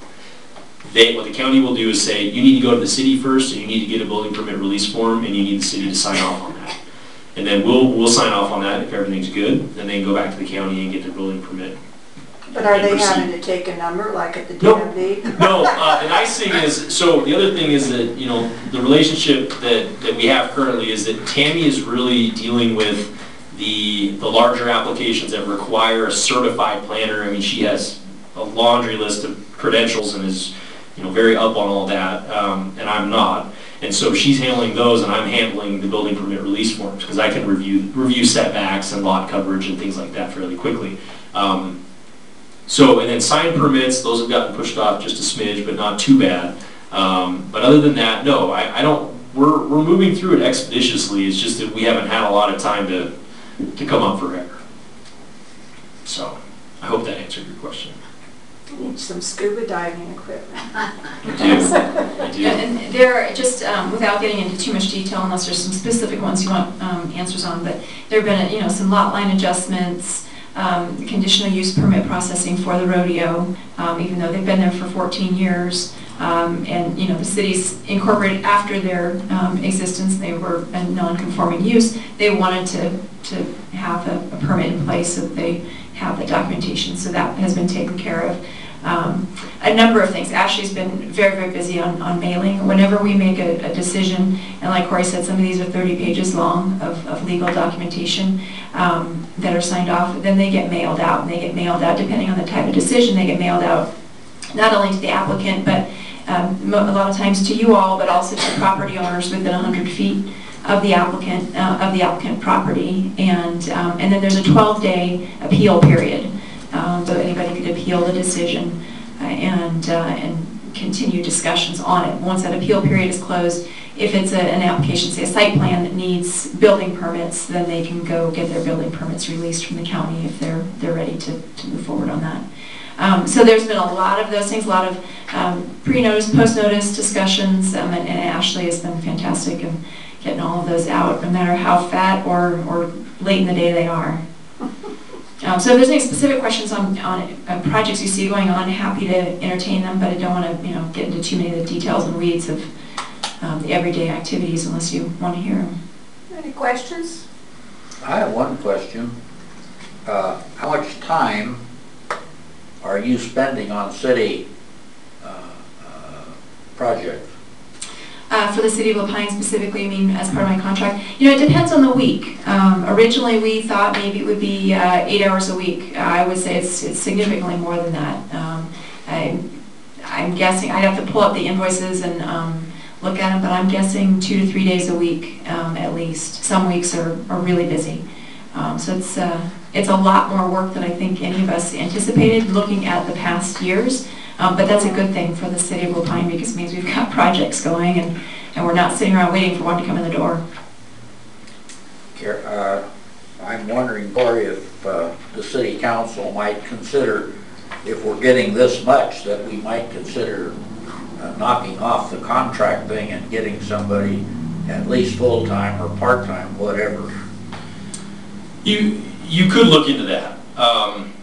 They, what the county will do is say, you need to go to the city first, and you need to get a building permit release form, and you need the city to sign off on that. And then we'll, we'll sign off on that if everything's good, and then go back to the county and get their building permit. But are And they proceed. having to take a number like at the D Nope. M V? No, uh, the nice thing is, so the other thing is that, you know, the relationship that, that we have currently is that Tammy is really dealing with the, the larger applications that require a certified planner. I mean, she has a laundry list of credentials and is, you know, very up on all that, um, and I'm not. And so she's handling those, and I'm handling the building permit release forms, because I can review, review setbacks and lot coverage and things like that fairly quickly. Um, So, and then sign permits, those have gotten pushed off just a smidge, but not too bad. Um, but other than that, no, I, I don't, we're, we're moving through it expeditiously. It's just that we haven't had a lot of time to, to come up for air. So, I hope that answered your question. Need some scuba diving equipment. I do, I do. Yeah, and there, are just um, without getting into too much detail, unless there's some specific ones you want um, answers on, but there have been, you know, some lot line adjustments, um, conditional use permit processing for the rodeo, um, even though they've been there for fourteen years. Um, and, you know, the cities incorporated after their um, existence, they were a non-conforming use. They wanted to, to have a, a permit in place so that they have the documentation, so that has been taken care of. Um, a number of things. Ashley's been very, very busy on, on mailing. Whenever we make a, a decision, and like Corey said, some of these are thirty pages long of, of legal documentation um, that are signed off, then they get mailed out. And they get mailed out, depending on the type of decision, they get mailed out not only to the applicant, but um, a lot of times to you all, but also to property owners within one hundred feet of the applicant, uh, of the applicant property. And, um, and then there's a twelve day appeal period. Um, so anybody could appeal the decision uh, and uh, and continue discussions on it. Once that appeal period is closed, if it's a, an application, say a site plan that needs building permits, then they can go get their building permits released from the county if they're they're ready to, to move forward on that. Um, so there's been a lot of those things, a lot of um, pre-notice, post-notice discussions, um, and, and Ashley has been fantastic in getting all of those out, no matter how fat or, or late in the day they are. Um, so if there's any specific questions on, on uh, projects you see going on, happy to entertain them, but I don't want to, you know, get into too many of the details and weeds of um, the everyday activities unless you want to hear them. Any questions? I have one question. Uh, how much time are you spending on city uh, uh, projects? Uh, for the city of La Pine specifically, I mean, as part of my contract, you know, it depends on the week. Um, originally, we thought maybe it would be uh, eight hours a week. Uh, I would say it's, it's significantly more than that. Um, I, I'm guessing, I'd have to pull up the invoices and um, look at them, but I'm guessing two to three days a week um, at least. Some weeks are, are really busy. Um, so it's, uh, it's a lot more work than I think any of us anticipated looking at the past years. Um, but that's a good thing for the city of La Pine because it means we've got projects going and, and we're not sitting around waiting for one to come in the door. Uh, I'm wondering, Cory, if uh, the city council might consider, if we're getting this much, that we might consider uh, knocking off the contract thing and getting somebody at least full-time or part-time, whatever. You, you could look into that. Um,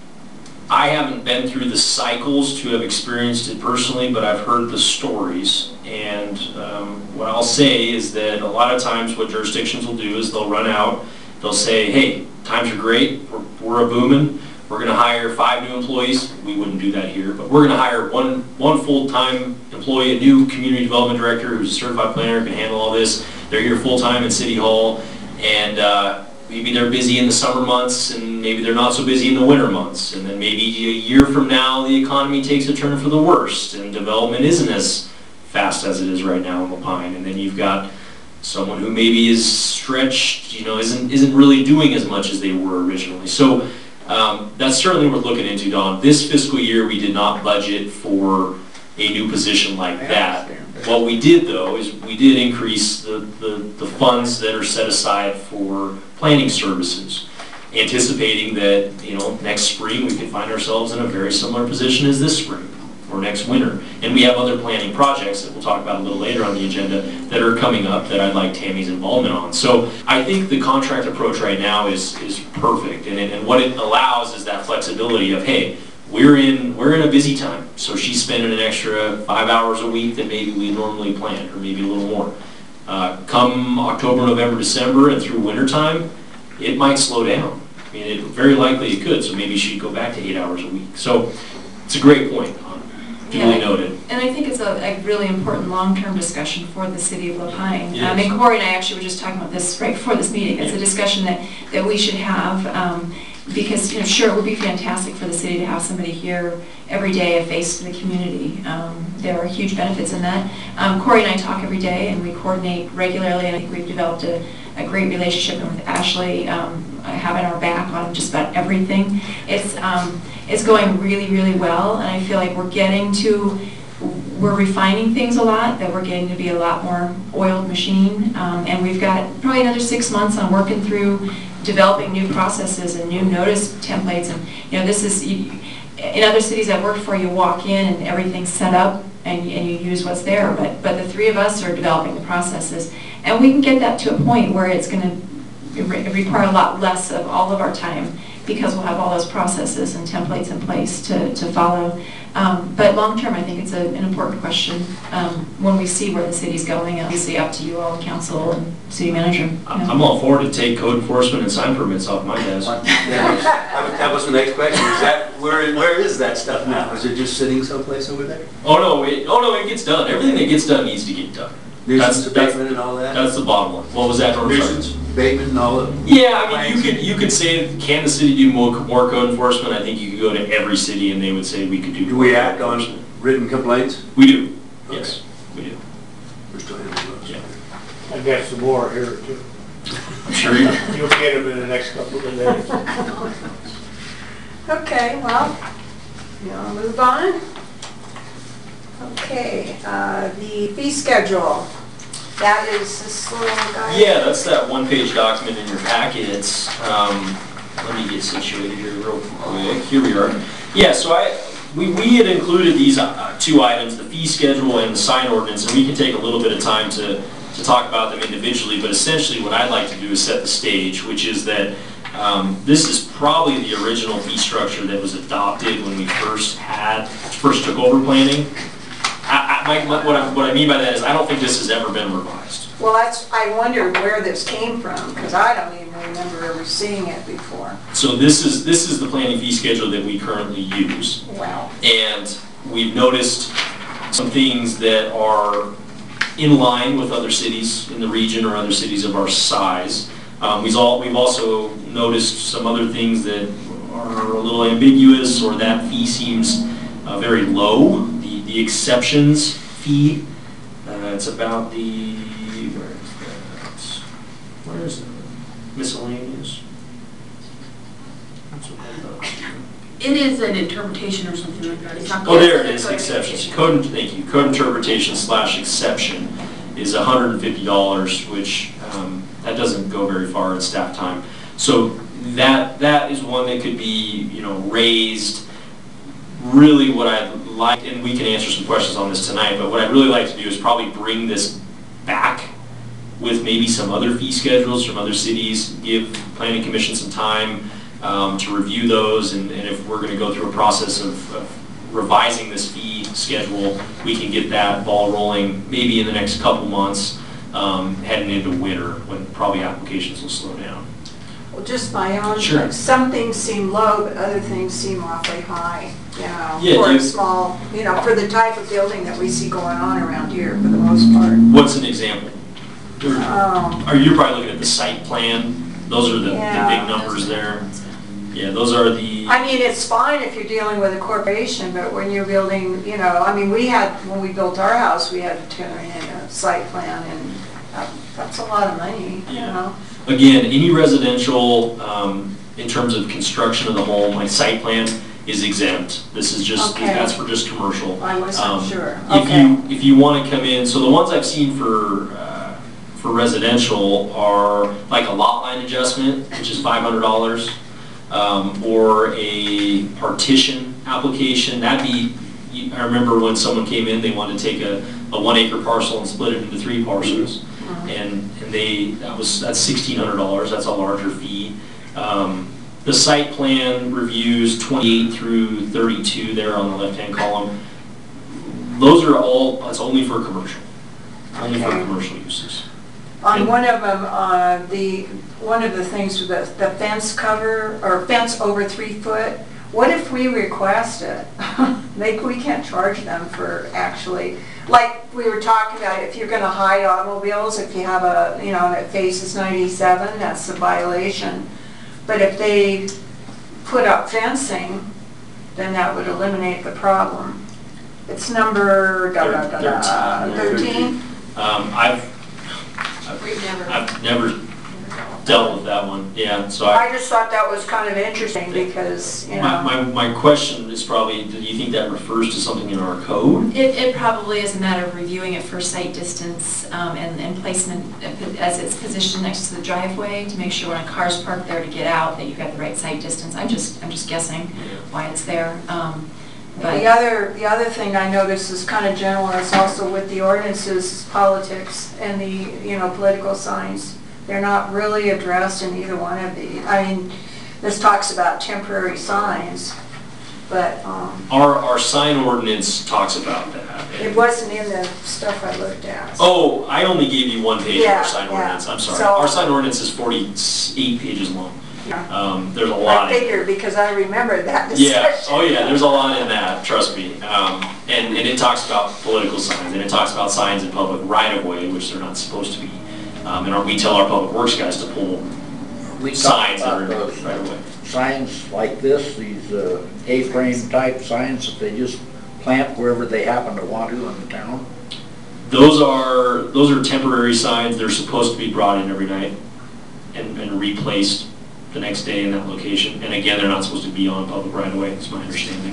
I haven't been through the cycles to have experienced it personally, but I've heard the stories. And um, what I'll say is that a lot of times what jurisdictions will do is they'll run out, they'll say, hey, times are great, we're, we're a booming, we're going to hire five new employees. We wouldn't do that here, but we're going to hire one, one full-time employee, a new community development director who's a certified planner, can handle all this. They're here full-time at City Hall, and uh, maybe they're busy in the summer months and maybe they're not so busy in the winter months. And then maybe a year from now the economy takes a turn for the worst and development isn't as fast as it is right now in La Pine. And then you've got someone who maybe is stretched, you know, isn't, isn't really doing as much as they were originally. So um, that's certainly worth looking into, Don. This fiscal year we did not budget for a new position like that. What we did though is we did increase the, the, the funds that are set aside for planning services, anticipating that, you know, next spring we could find ourselves in a very similar position as this spring or next winter. And we have other planning projects that we'll talk about a little later on the agenda that are coming up that I'd like Tammy's involvement on. So I think the contract approach right now is, is perfect. And, and what it allows is that flexibility of, hey, we're in, we're in a busy time. So she's spending an extra five hours a week than maybe we normally planned, or maybe a little more. Uh, come October, November, December, and through winter time, it might slow down. I mean, it, very likely it could, so maybe she'd go back to eight hours a week. So it's a great point, duly Yeah, noted. And I think it's a, a really important long-term discussion for the city of La Pine. Yes. Um, and Cory and I actually were just talking about this right before this meeting. It's a discussion that, that we should have um, because, you know, sure, it would be fantastic for the city to have somebody here every day, a face to the community. Um, there are huge benefits in that. Um, Cory and I talk every day and we coordinate regularly, and I think we've developed a, a great relationship with Ashley, um, having our back on just about everything. It's, um, it's going really, really well, and I feel like we're getting to, we're refining things a lot, that we're getting to be a lot more oiled machine, um, and we've got probably another six months on working through developing new processes and new notice templates. And you know, this is, you, in other cities I've worked for, you walk in and everything's set up and, and you use what's there, but, but the three of us are developing the processes. And we can get that to a point where it's going to re require a lot less of all of our time, because we'll have all those processes and templates in place to, to follow. Um, but long term, I think it's a, an important question um, when we see where the city's going, and obviously up to you all, the council and city manager. You know. I'm all for it to take code enforcement and sign permits off my desk. That was the next question. Is that, where, where is that stuff now? Is it just sitting someplace over there? Oh no, it, oh no, it gets done. Everything that gets done needs to get done. Nuisance That's- that's- abatement and all that? That's the bottom line. What was that, Norm? Nuisance abatement and all of it? Yeah, I mean, you could you could say, can the city do more, more code enforcement? I think you could go to every city and they would say we could do. Do more we code act on enforcement. written complaints? We do. Yes, we do. We're still handling those. Yeah. I got some more here too. I'm sure you. You'll get them in the next couple of days. Okay, well, you want to move on? Okay, uh, the fee schedule. That is this little guy. Yeah, that's that one-page document in your packets. Um, let me get situated here real quick. Here we are. Yeah, so I, we, we had included these uh, two items, the fee schedule and the sign ordinance, and we can take a little bit of time to, to talk about them individually, but essentially what I'd like to do is set the stage, which is that um, this is probably the original fee structure that was adopted when we first had, first took over planning. I, I, my, what, I, what I mean by that is I don't think this has ever been revised. Well, that's, I wondered where this came from, because I don't even remember ever seeing it before. So this is, this is the planning fee schedule that we currently use. Wow. And we've noticed some things that are in line with other cities in the region or other cities of our size. Um, we've, all, we've also noticed some other things that are a little ambiguous, or that fee seems uh, very low. The, the exceptions fee, uh, it's about the, where is that? Where is it? Miscellaneous? That's what I thought. It is an interpretation or something like that. It's not. Oh, there it is, exceptions. Code, thank you. Code interpretation slash exception is one hundred fifty dollars, which um, that doesn't go very far in staff time. So that that is one that could be, you know, raised. Really, what I'd like, and we can answer some questions on this tonight, but what I'd really like to do is probably bring this back with maybe some other fee schedules from other cities, give Planning Commission some time um, to review those, and, and if we're going to go through a process of, of revising this fee schedule, we can get that ball rolling maybe in the next couple months, um, heading into winter when probably applications will slow down. Well, just my own, Sure. some things seem low, but other things seem awfully high, you know, Yeah, for do a you- small, you know, for the type of building that we see going on around here for the most part. What's an example? Um, Are you probably looking at the site plan? Those are the, Yeah. the big numbers there. Yeah, those are the, I mean, it's fine if you're dealing with a corporation, but when you're building, you know, I mean, we had, when we built our house, we had to turn in a site plan, and that- that's a lot of money, you Yeah. know? again, any residential, um, in terms of construction of the home, like site plan is exempt. This is just, Okay. that's for just commercial. I wasn't Um, sure. If Okay. you, if you want to come in, so the ones I've seen for, uh, for residential are like a lot line adjustment, which is five hundred dollars, um, or a partition application. That'd be, you- I remember when someone came in, they wanted to take a, a one acre parcel and split it into three parcels. And, and they, that was, that's sixteen hundred dollars, that's a larger fee. Um, The site plan reviews twenty-eight through thirty-two there on the left-hand column. Those are all, that's only for commercial, only for Okay. commercial uses. On And- one of them, uh, the, one of the things with the, the fence cover, or fence over three foot, what if we request it? They, we can't charge them for actually, like we were talking about, if you're gonna hide automobiles, if you have a, you know, that faces ninety-seven, that's a violation. But if they put up fencing, then that would eliminate the problem. It's number, da, da, da, da, thirteen? Um, I've, We've never. I've never dealt with that one, yeah, so I, I just thought that was kind of interesting because, you my, know. my, my question is probably, do you think that refers to something in our code? It, it probably is a matter of reviewing it for site distance um, and, and placement as it's positioned next to the driveway to make sure when a car's parked there to get out that you've got the right site distance. I'm just, I'm just guessing why it's there. Um, but The other, the other thing I noticed is kind of general, is also with the ordinances, politics and the, you know, political signs. They're not really addressed in either one of the, I mean, this talks about temporary signs, but um, Our, our sign ordinance talks about that. it wasn't in the stuff I looked at. Oh, I only gave you one page of Yeah, our sign yeah. ordinance, I'm sorry. So- Our sign ordinance is forty-eight pages long. Yeah. Um, there's a lot. I in- figured because I remember that Yeah, discussion. oh yeah, there's a lot in that, trust me. Um, and, and it talks about political signs, and it talks about signs in public right-of-way, which they're not supposed to be. Um, and our, we tell our public works guys to pull We signs talked that about are those right-of-way. signs like this, these uh, A-frame type signs that they just plant wherever they happen to want to in the town. Those are, those are temporary signs, they're supposed to be brought in every night and, and replaced the next day in that location. And again, they're not supposed to be on public right-of-way, is my understanding.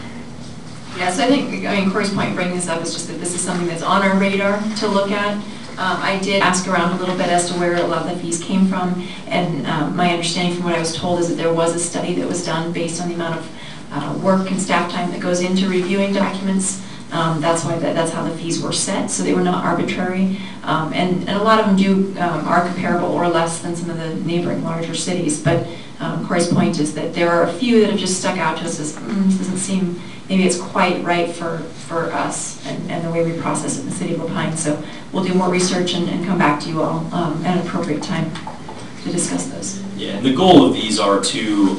Yes, I think, I mean, Corey's point bringing this up is just that this is something that's on our radar to look at. Um, I did ask around a little bit as to where a lot of the fees came from, and um, my understanding from what I was told is that there was a study that was done based on the amount of uh, work and staff time that goes into reviewing documents. Um, that's why that, that's how the fees were set, so they were not arbitrary. Um, and, and a lot of them do um, are comparable or less than some of the neighboring larger cities. But um, Corey's point is that there are a few that have just stuck out to us as mm, this doesn't seem, maybe it's quite right for, for us and, and the way we process it in the city of La Pine. So we'll do more research and, and come back to you all um, at an appropriate time to discuss those. Yeah, and the goal of these are to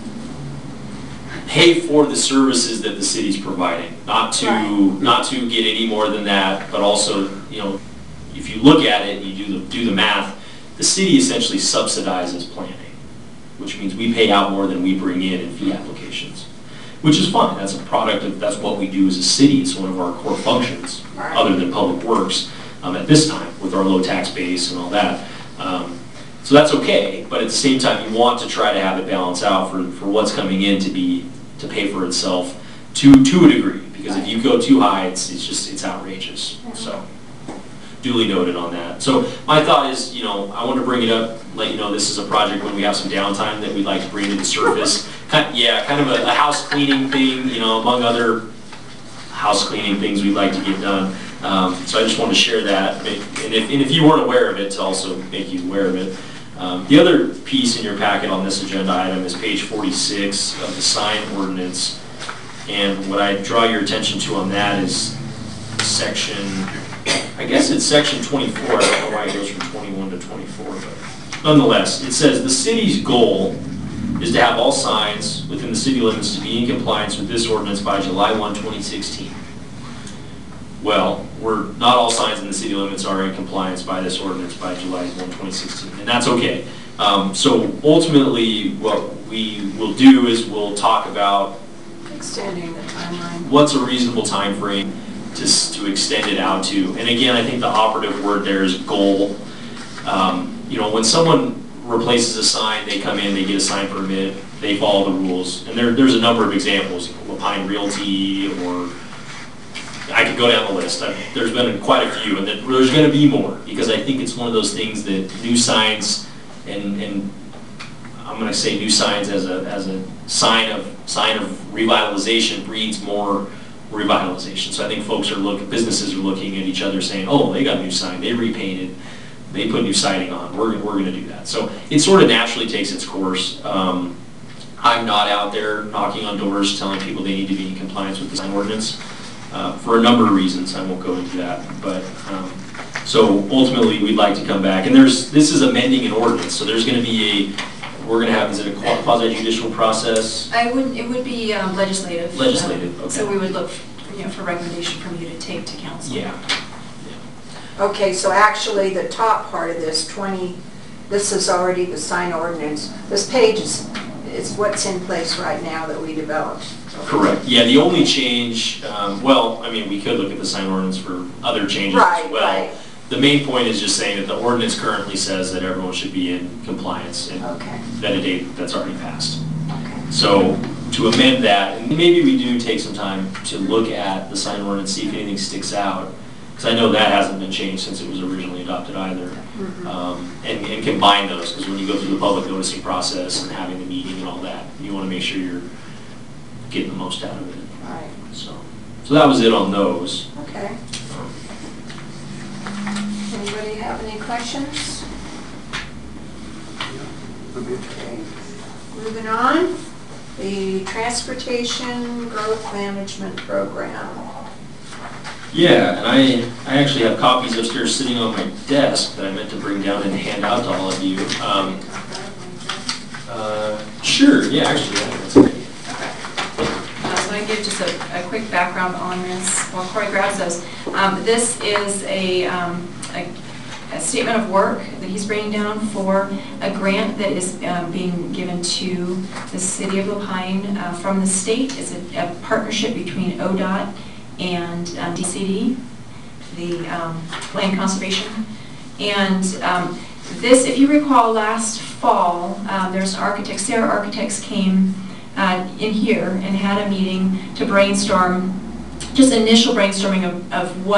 pay for the services that the city's providing, not to Right. not to get any more than that, but also, you know, if you look at it and you do the do the math, the city essentially subsidizes planning, which means we pay out more than we bring in in fee applications, which is fine. That's a product of that's what we do as a city. It's one of our core functions, Right. other than public works, um, at this time with our low tax base and all that. Um, so that's okay, but at the same time, you want to try to have it balance out for, for what's coming in to be to pay for itself to to a degree, because if you go too high, it's it's just it's outrageous. So duly noted on that. So my thought is, you know, I want to bring it up, let you know this is a project when we have some downtime that we'd like to bring to the surface. Kind, yeah, kind of a, a house cleaning thing, you know, among other house cleaning things we'd like to get done. Um, so I just wanted to share that, and if, and if you weren't aware of it, to also make you aware of it. Um, the other piece in your packet on this agenda item is page forty-six of the sign ordinance. And what I draw your attention to on that is section, I guess it's section twenty-four. I don't know why it goes from twenty-one to twenty-four, but nonetheless, it says the city's goal is to have all signs within the city limits to be in compliance with this ordinance by July first, twenty sixteen. Well, we're, not all signs in the city limits are in compliance by this ordinance by July first, twenty sixteen, and that's okay. Um, so ultimately, what we will do is we'll talk about Extending the timeline. what's a reasonable time frame to, s- to extend it out to. And again, I think the operative word there is goal. Um, you know, when someone replaces a sign, they come in, they get a sign permit, they follow the rules. And there, there's a number of examples, La Pine Realty, or I could go down the list. I, there's been quite a few, and that there's going to be more, because I think it's one of those things that new signs, and, and I'm going to say new signs as a as a sign of sign of revitalization breeds more revitalization. So I think folks are looking, businesses are looking at each other saying, oh, they got a new sign, they repainted, they put new siding on. We're we're going to do that. So it sort of naturally takes its course. Um, I'm not out there knocking on doors telling people they need to be in compliance with the sign ordinance. Uh, for a number of reasons, I won't go into that, but um, so ultimately we'd like to come back, and there's this is amending an ordinance, so there's going to be a we're going to have is it a quasi judicial process? I wouldn't. It would be um, legislative. Legislative, Um, okay. So we would look, you know, for recommendation from you to take to council. Yeah. Okay, so actually the top part of this twenty, this is already the sign ordinance. This page is, is what's in place right now that we developed. Correct. Yeah, the only change, um, well, I mean, we could look at the sign ordinance for other changes Right, as well. right. The main point is just saying that the ordinance currently says that everyone should be in compliance and Okay. that a date that's already passed. Okay. So to amend that, and maybe we do take some time to look at the sign ordinance, see if anything sticks out, because I know that hasn't been changed since it was originally adopted either. Mhm. Um, and, and combine those, because when you go through the public noticing process and having the meeting and all that, you want to make sure you're getting the most out of it. All right. So, so that was it on those. Okay. Anybody have any questions? Okay. Moving on, the Transportation Growth Management Program. Yeah, and I, I actually have copies upstairs sitting on my desk that I meant to bring down and hand out to all of you. Um, uh, sure, yeah, actually, yeah, that's okay. Uh, So I give just a, a quick background on this while Corey grabs those. Um, this is a, um, a, a statement of work that he's bringing down for a grant that is um, being given to the city of La Pine uh, from the state. It's a, a partnership between O D O T and um, D C D, the um, Land Conservation. And um, this, if you recall, last fall, um, there's an architect, Sarah Architects came uh, in here and had a meeting to brainstorm, just initial brainstorming of, of what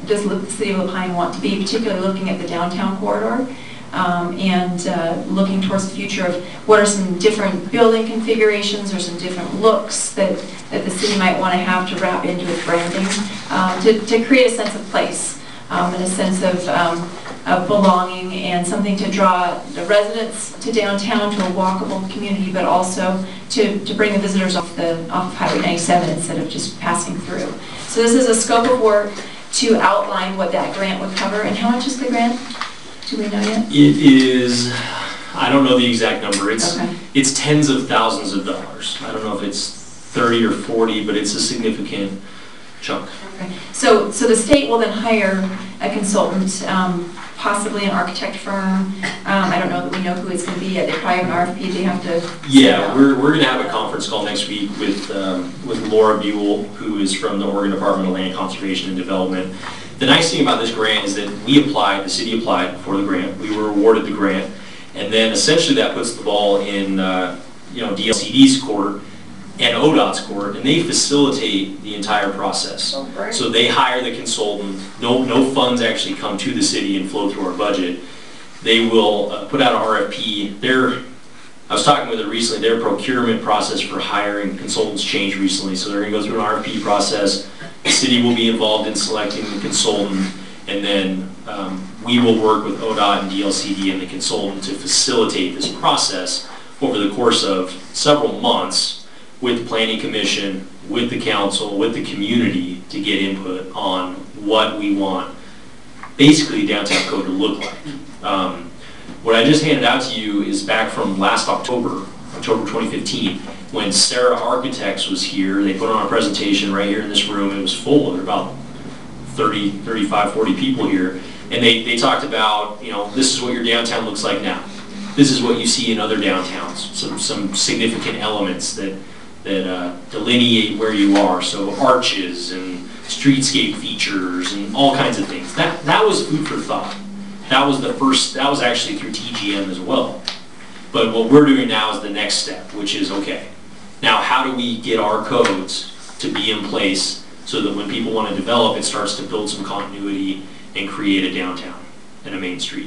does the city of Lapine want to be, particularly looking at the downtown corridor, um, and uh, looking towards the future of what are some different building configurations or some different looks that, that the city might want to have to wrap into its branding, um, to, to create a sense of place, um, and a sense of, um, of belonging, and something to draw the residents to downtown, to a walkable community, but also to, to bring the visitors off the off of Highway ninety-seven instead of just passing through. So this is a scope of work to outline what that grant would cover. And how much is the grant? Do we know yet? It is, I don't know the exact number. It's Okay. it's tens of thousands of dollars. I don't know if it's thirty or forty, but it's a significant chunk. Okay. So, so the state will then hire a consultant, um, possibly an architect firm. Um, I don't know that we know who it's going to be yet. They probably have an R F P. They have to. Yeah, we're we're gonna have a conference call next week with um, with Laura Buell, who is from the Oregon Department of Land Conservation and Development. The nice thing about this grant is that we applied, the city applied for the grant. We were awarded the grant, and then essentially that puts the ball in uh, you know D L C D's court and O D O T's court, and they facilitate the entire process. Oh, great. So they hire the consultant. No no funds actually come to the city and flow through our budget. They will uh, put out an R F P. Their, I was talking with her recently, their procurement process for hiring consultants changed recently, so they're going to go through an R F P process. The city will be involved in selecting the consultant, and then um, we will work with O D O T and D L C D and the consultant to facilitate this process over the course of several months with the Planning Commission, with the council, with the community to get input on what we want basically downtown code to look like. Um, what I just handed out to you is back from last October, October twenty fifteen, when Sarah Architects was here. They put on a presentation right here in this room. It was full. There were about thirty, thirty-five, forty people here. And they, they talked about, you know, this is what your downtown looks like now. This is what you see in other downtowns. Some, some significant elements that, that uh, delineate where you are. So arches and streetscape features and all kinds of things. That, that was food for thought. That was the first, that was actually through T G M as well. But what we're doing now is the next step, which is, okay, now how do we get our codes to be in place so that when people want to develop, it starts to build some continuity and create a downtown and a main street.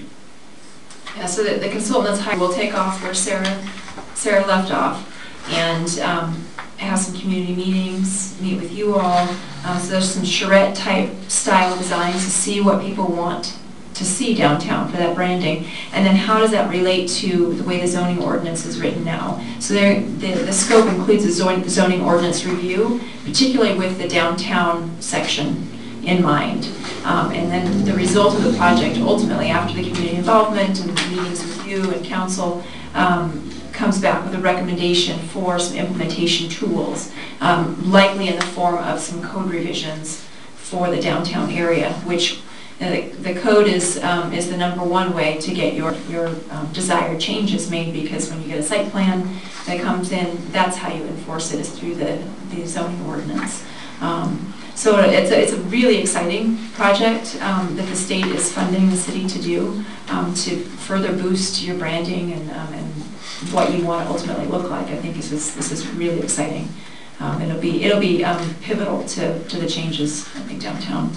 Yeah, so the, the consultant that's hired will take off where Sarah, Sarah left off, and um, have some community meetings, meet with you all. Uh, so there's some charrette type style designs to see what people want to see downtown for that branding, and then how does that relate to the way the zoning ordinance is written now. So there, the, the scope includes a zoning, zoning ordinance review, particularly with the downtown section in mind. Um, and then the result of the project ultimately, after the community involvement and meetings with you and council, um, comes back with a recommendation for some implementation tools, um, likely in the form of some code revisions for the downtown area, which Uh, the, the code is um, is the number one way to get your your um, desired changes made, because when you get a site plan that comes in, that's how you enforce it, is through the, the zoning ordinance. Um, so it's a, it's a really exciting project um, that the state is funding the city to do um, to further boost your branding and, um, and what you want to ultimately look like. I think this is this is really exciting. Um, it'll be it'll be um, pivotal to to the changes, I think, downtown.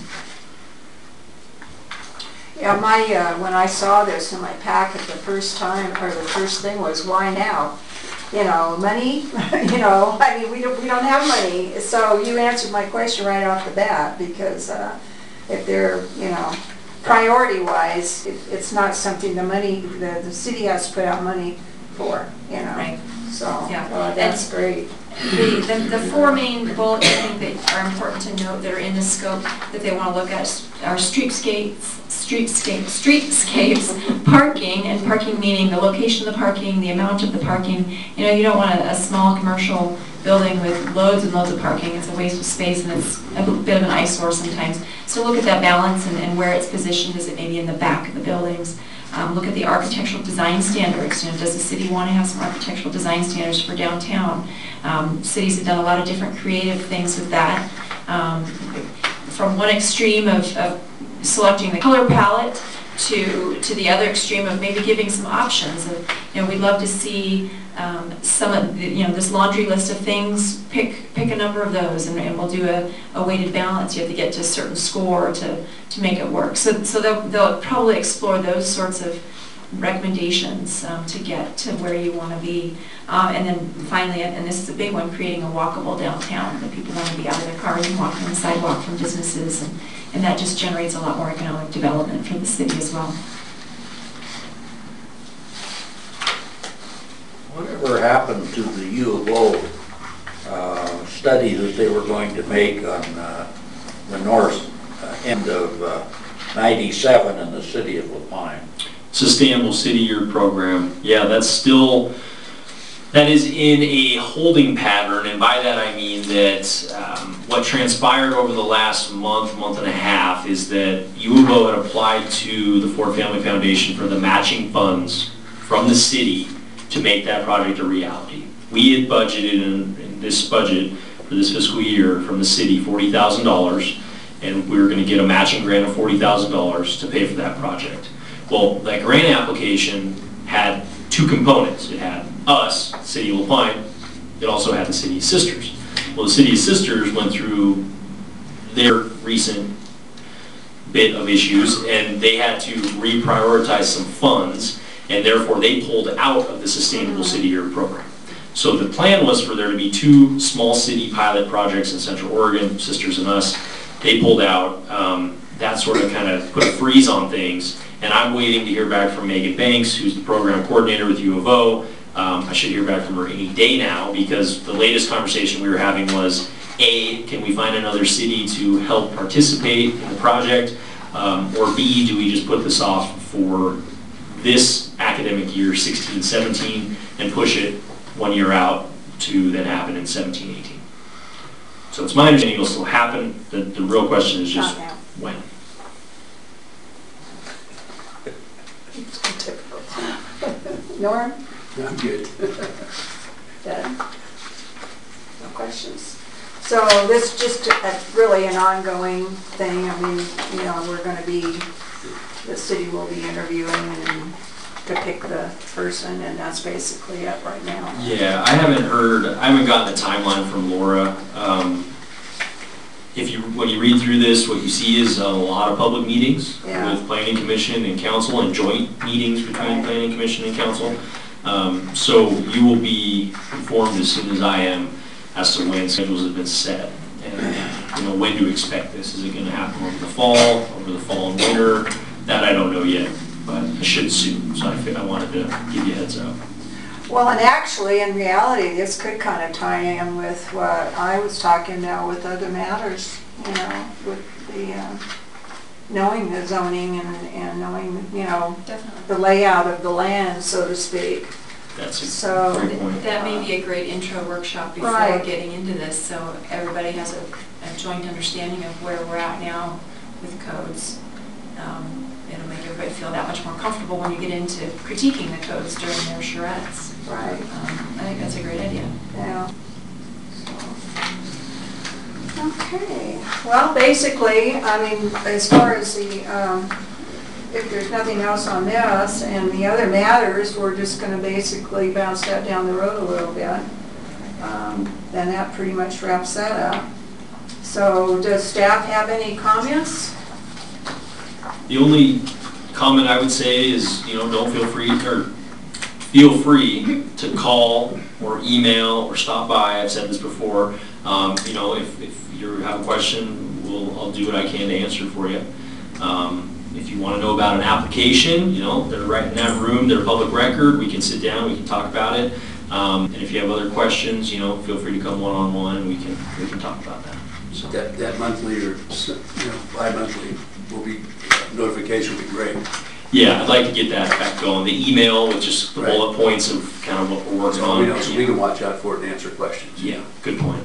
Yeah, my, uh, when I saw this in my packet the first time, or the first thing was, why now? You know, money, you know, I mean, we don't, we don't have money. So you answered my question right off the bat, because uh, if they're, you know, priority-wise, it, it's not something the money, the, the city has to put out money for, you know. Right. So, Yeah. uh, that's great. The, the, the four main bullets I think that are important to note that are in the scope that they want to look at are streetscapes, streetscapes, streetscapes, parking, and parking meaning the location of the parking, the amount of the parking. You know, you don't want a, a small commercial building with loads and loads of parking. It's a waste of space, and it's a bit of an eyesore sometimes. So look at that balance and, and where it's positioned. Is it maybe in the back of the buildings? Um, look at the architectural design standards. You know, does the city want to have some architectural design standards for downtown? Um, cities have done a lot of different creative things with that. Um, from one extreme of, of selecting the color palette to, to the other extreme of maybe giving some options. And, you know, we'd love to see um, some of the, you know, this laundry list of things, pick pick a number of those, and, and we'll do a, a weighted balance. You have to get to a certain score to, to make it work. So, so they'll, they'll probably explore those sorts of recommendations um, to get to where you want to be. Um, and then finally, and this is a big one, creating a walkable downtown, that people want to be out of their cars and walking on the sidewalk from businesses, and, and that just generates a lot more economic development for the city as well. Whatever happened to the U of O uh, study that they were going to make on uh, the north uh, end of uh, ninety-seven in the city of La Pine? Sustainable City Year program. Yeah, that's still, that is in a holding pattern, and by that I mean that um, what transpired over the last month, month and a half is that U of O had applied to the Ford Family Foundation for the matching funds from the city to make that project a reality. We had budgeted in, in this budget for this fiscal year from the city forty thousand dollars, and we were going to get a matching grant of forty thousand dollars to pay for that project. Well, that grant application had two components. It had us, City of La Pine. It also had the City of Sisters. Well, the City of Sisters went through their recent bit of issues, and they had to reprioritize some funds, and therefore they pulled out of the Sustainable City Year program. So the plan was for there to be two small city pilot projects in Central Oregon, Sisters and Us. They pulled out. Um, that sort of kind of put a freeze on things. And I'm waiting to hear back from Megan Banks, who's the program coordinator with U of O. Um, I should hear back from her any day now, because the latest conversation we were having was, A, can we find another city to help participate in the project? Um, or B, do we just put this off for this academic year, sixteen seventeen, and push it one year out to then happen in seventeen eighteen? So it's my understanding it'll still happen. The, the real question is just when. Norm? I'm good. Deb? No questions? So this is just a, really an ongoing thing. I mean, you know, we're going to be, the city will be interviewing and to pick the person, and that's basically it right now. Yeah, I haven't heard, I haven't gotten a timeline from Laura. Um, if you, when you read through this, what you see is a lot of public meetings Yeah. with planning commission and council, and joint meetings between Right. planning commission and council. Um, so you will be informed as soon as I am as to when schedules have been set, and you know, when to expect this. Is it going to happen over the fall, over the fall and winter? That I don't know yet, but I should soon. So I, I wanted to give you a heads up. Well, and actually, in reality, this could kind of tie in with what I was talking now with other matters, you know, with the, uh, knowing the zoning and, and knowing, you know, Definitely. the layout of the land, so to speak. That's a So- great point. That may be a great intro workshop before Right. getting into this, so everybody has a, a joint understanding of where we're at now with codes. Um, it'll make everybody feel that much more comfortable when you get into critiquing the codes during their charrettes. Right. Um, I think that's a great idea. Yeah. Okay, well, basically, I mean, as far as the, um, if there's nothing else on this and the other matters, we're just gonna basically bounce that down the road a little bit. Um, then that pretty much wraps that up. So does staff have any comments? The only comment I would say is, you know, don't feel free, or feel free to call or email or stop by. I've said this before. Um, you know, if, if you have a question, we'll, I'll do what I can to answer for you. Um, if you want to know about an application, you know, they're right in that room, they're public record. We can sit down, we can talk about it. Um, and if you have other questions, you know, feel free to come one-on-one and we can, we can talk about that. So That, that monthly or, you know, bi-monthly will be, notification will be great. yeah, I'd like to get that back going. The email with just the Right. bullet points of kind of what we're working So on. we know, so we can watch out for it and answer questions. Yeah, good point.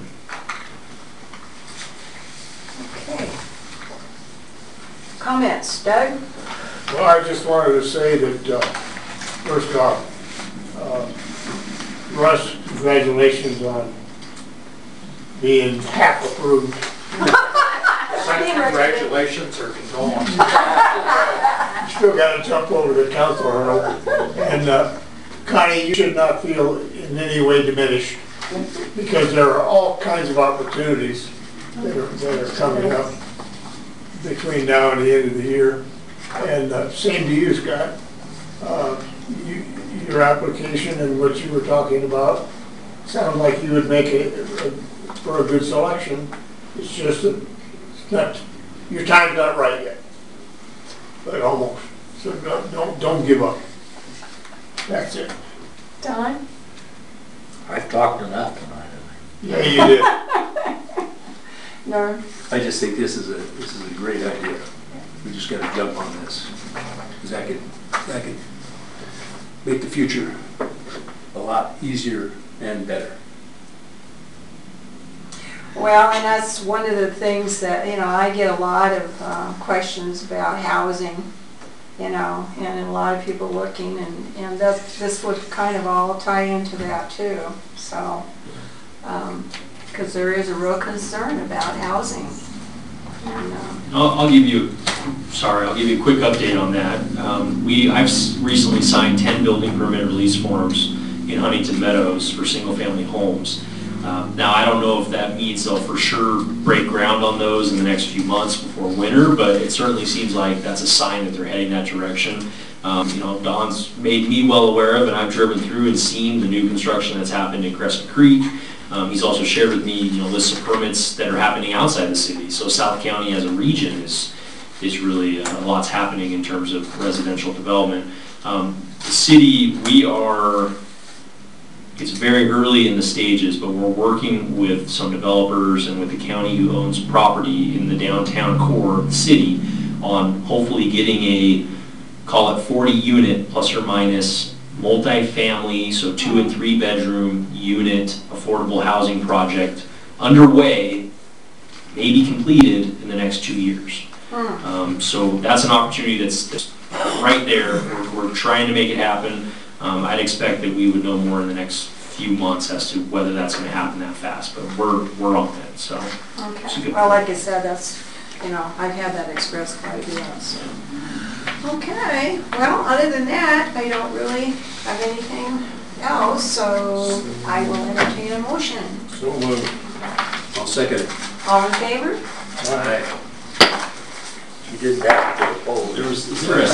Okay. Comments, Doug? Well, I just wanted to say that, uh, first off, uh, Russ, congratulations on being half approved. Congratulations or condolences. still gotta jump over the council hurdle. And uh, Connie, you should not feel in any way diminished, because there are all kinds of opportunities that are, that are coming up between now and the end of the year. And uh, same to you, Scott. Uh, you, your application and what you were talking about sounded like you would make it a, for a good selection. It's just that it's not, your time's not right yet, but almost. So don't, don't, don't give up. That's it. Don? I've talked enough tonight. Yeah, you did. Norm? I just think this is a, this is a great idea. We just gotta jump on this. Because that could, that could make the future a lot easier and better. Well, and that's one of the things that, you know, I get a lot of uh, questions about housing, you know, and a lot of people looking, and, and that, this would kind of all tie into that too. So, because there is a real concern about housing. And, uh, I'll, I'll give you, sorry, I'll give you a quick update on that. Um, we, I've s- recently signed ten building permit release forms in Huntington Meadows for single-family homes. Um, now, I don't know if that means they'll for sure break ground on those in the next few months before winter, but it certainly seems like that's a sign that they're heading that direction. Um, you know, Don's made me well aware of, and I've driven through and seen the new construction that's happened in Crescent Creek. Um, he's also shared with me, you know, lists of permits that are happening outside the city. So South County as a region is is really uh, lots happening in terms of residential development. Um, the city, we are. It's very early in the stages, but we're working with some developers and with the county who owns property in the downtown core of the city on hopefully getting a, call it forty unit plus or minus, multi-family, so two and three bedroom unit affordable housing project underway, maybe completed in the next two years. Um, so that's an opportunity that's, that's right there. We're, we're trying to make it happen. Um, I'd expect that we would know more in the next few months as to whether that's going to happen that fast, but we're we're on it. So. Okay. Well, like I said, that's, you know, I've had that expressed quite a bit. So. Okay. Well, other than that, I don't really have anything else, so I will entertain a motion. So moved. I'll second it. All in favor? All right. You did that. Oh, There was, is there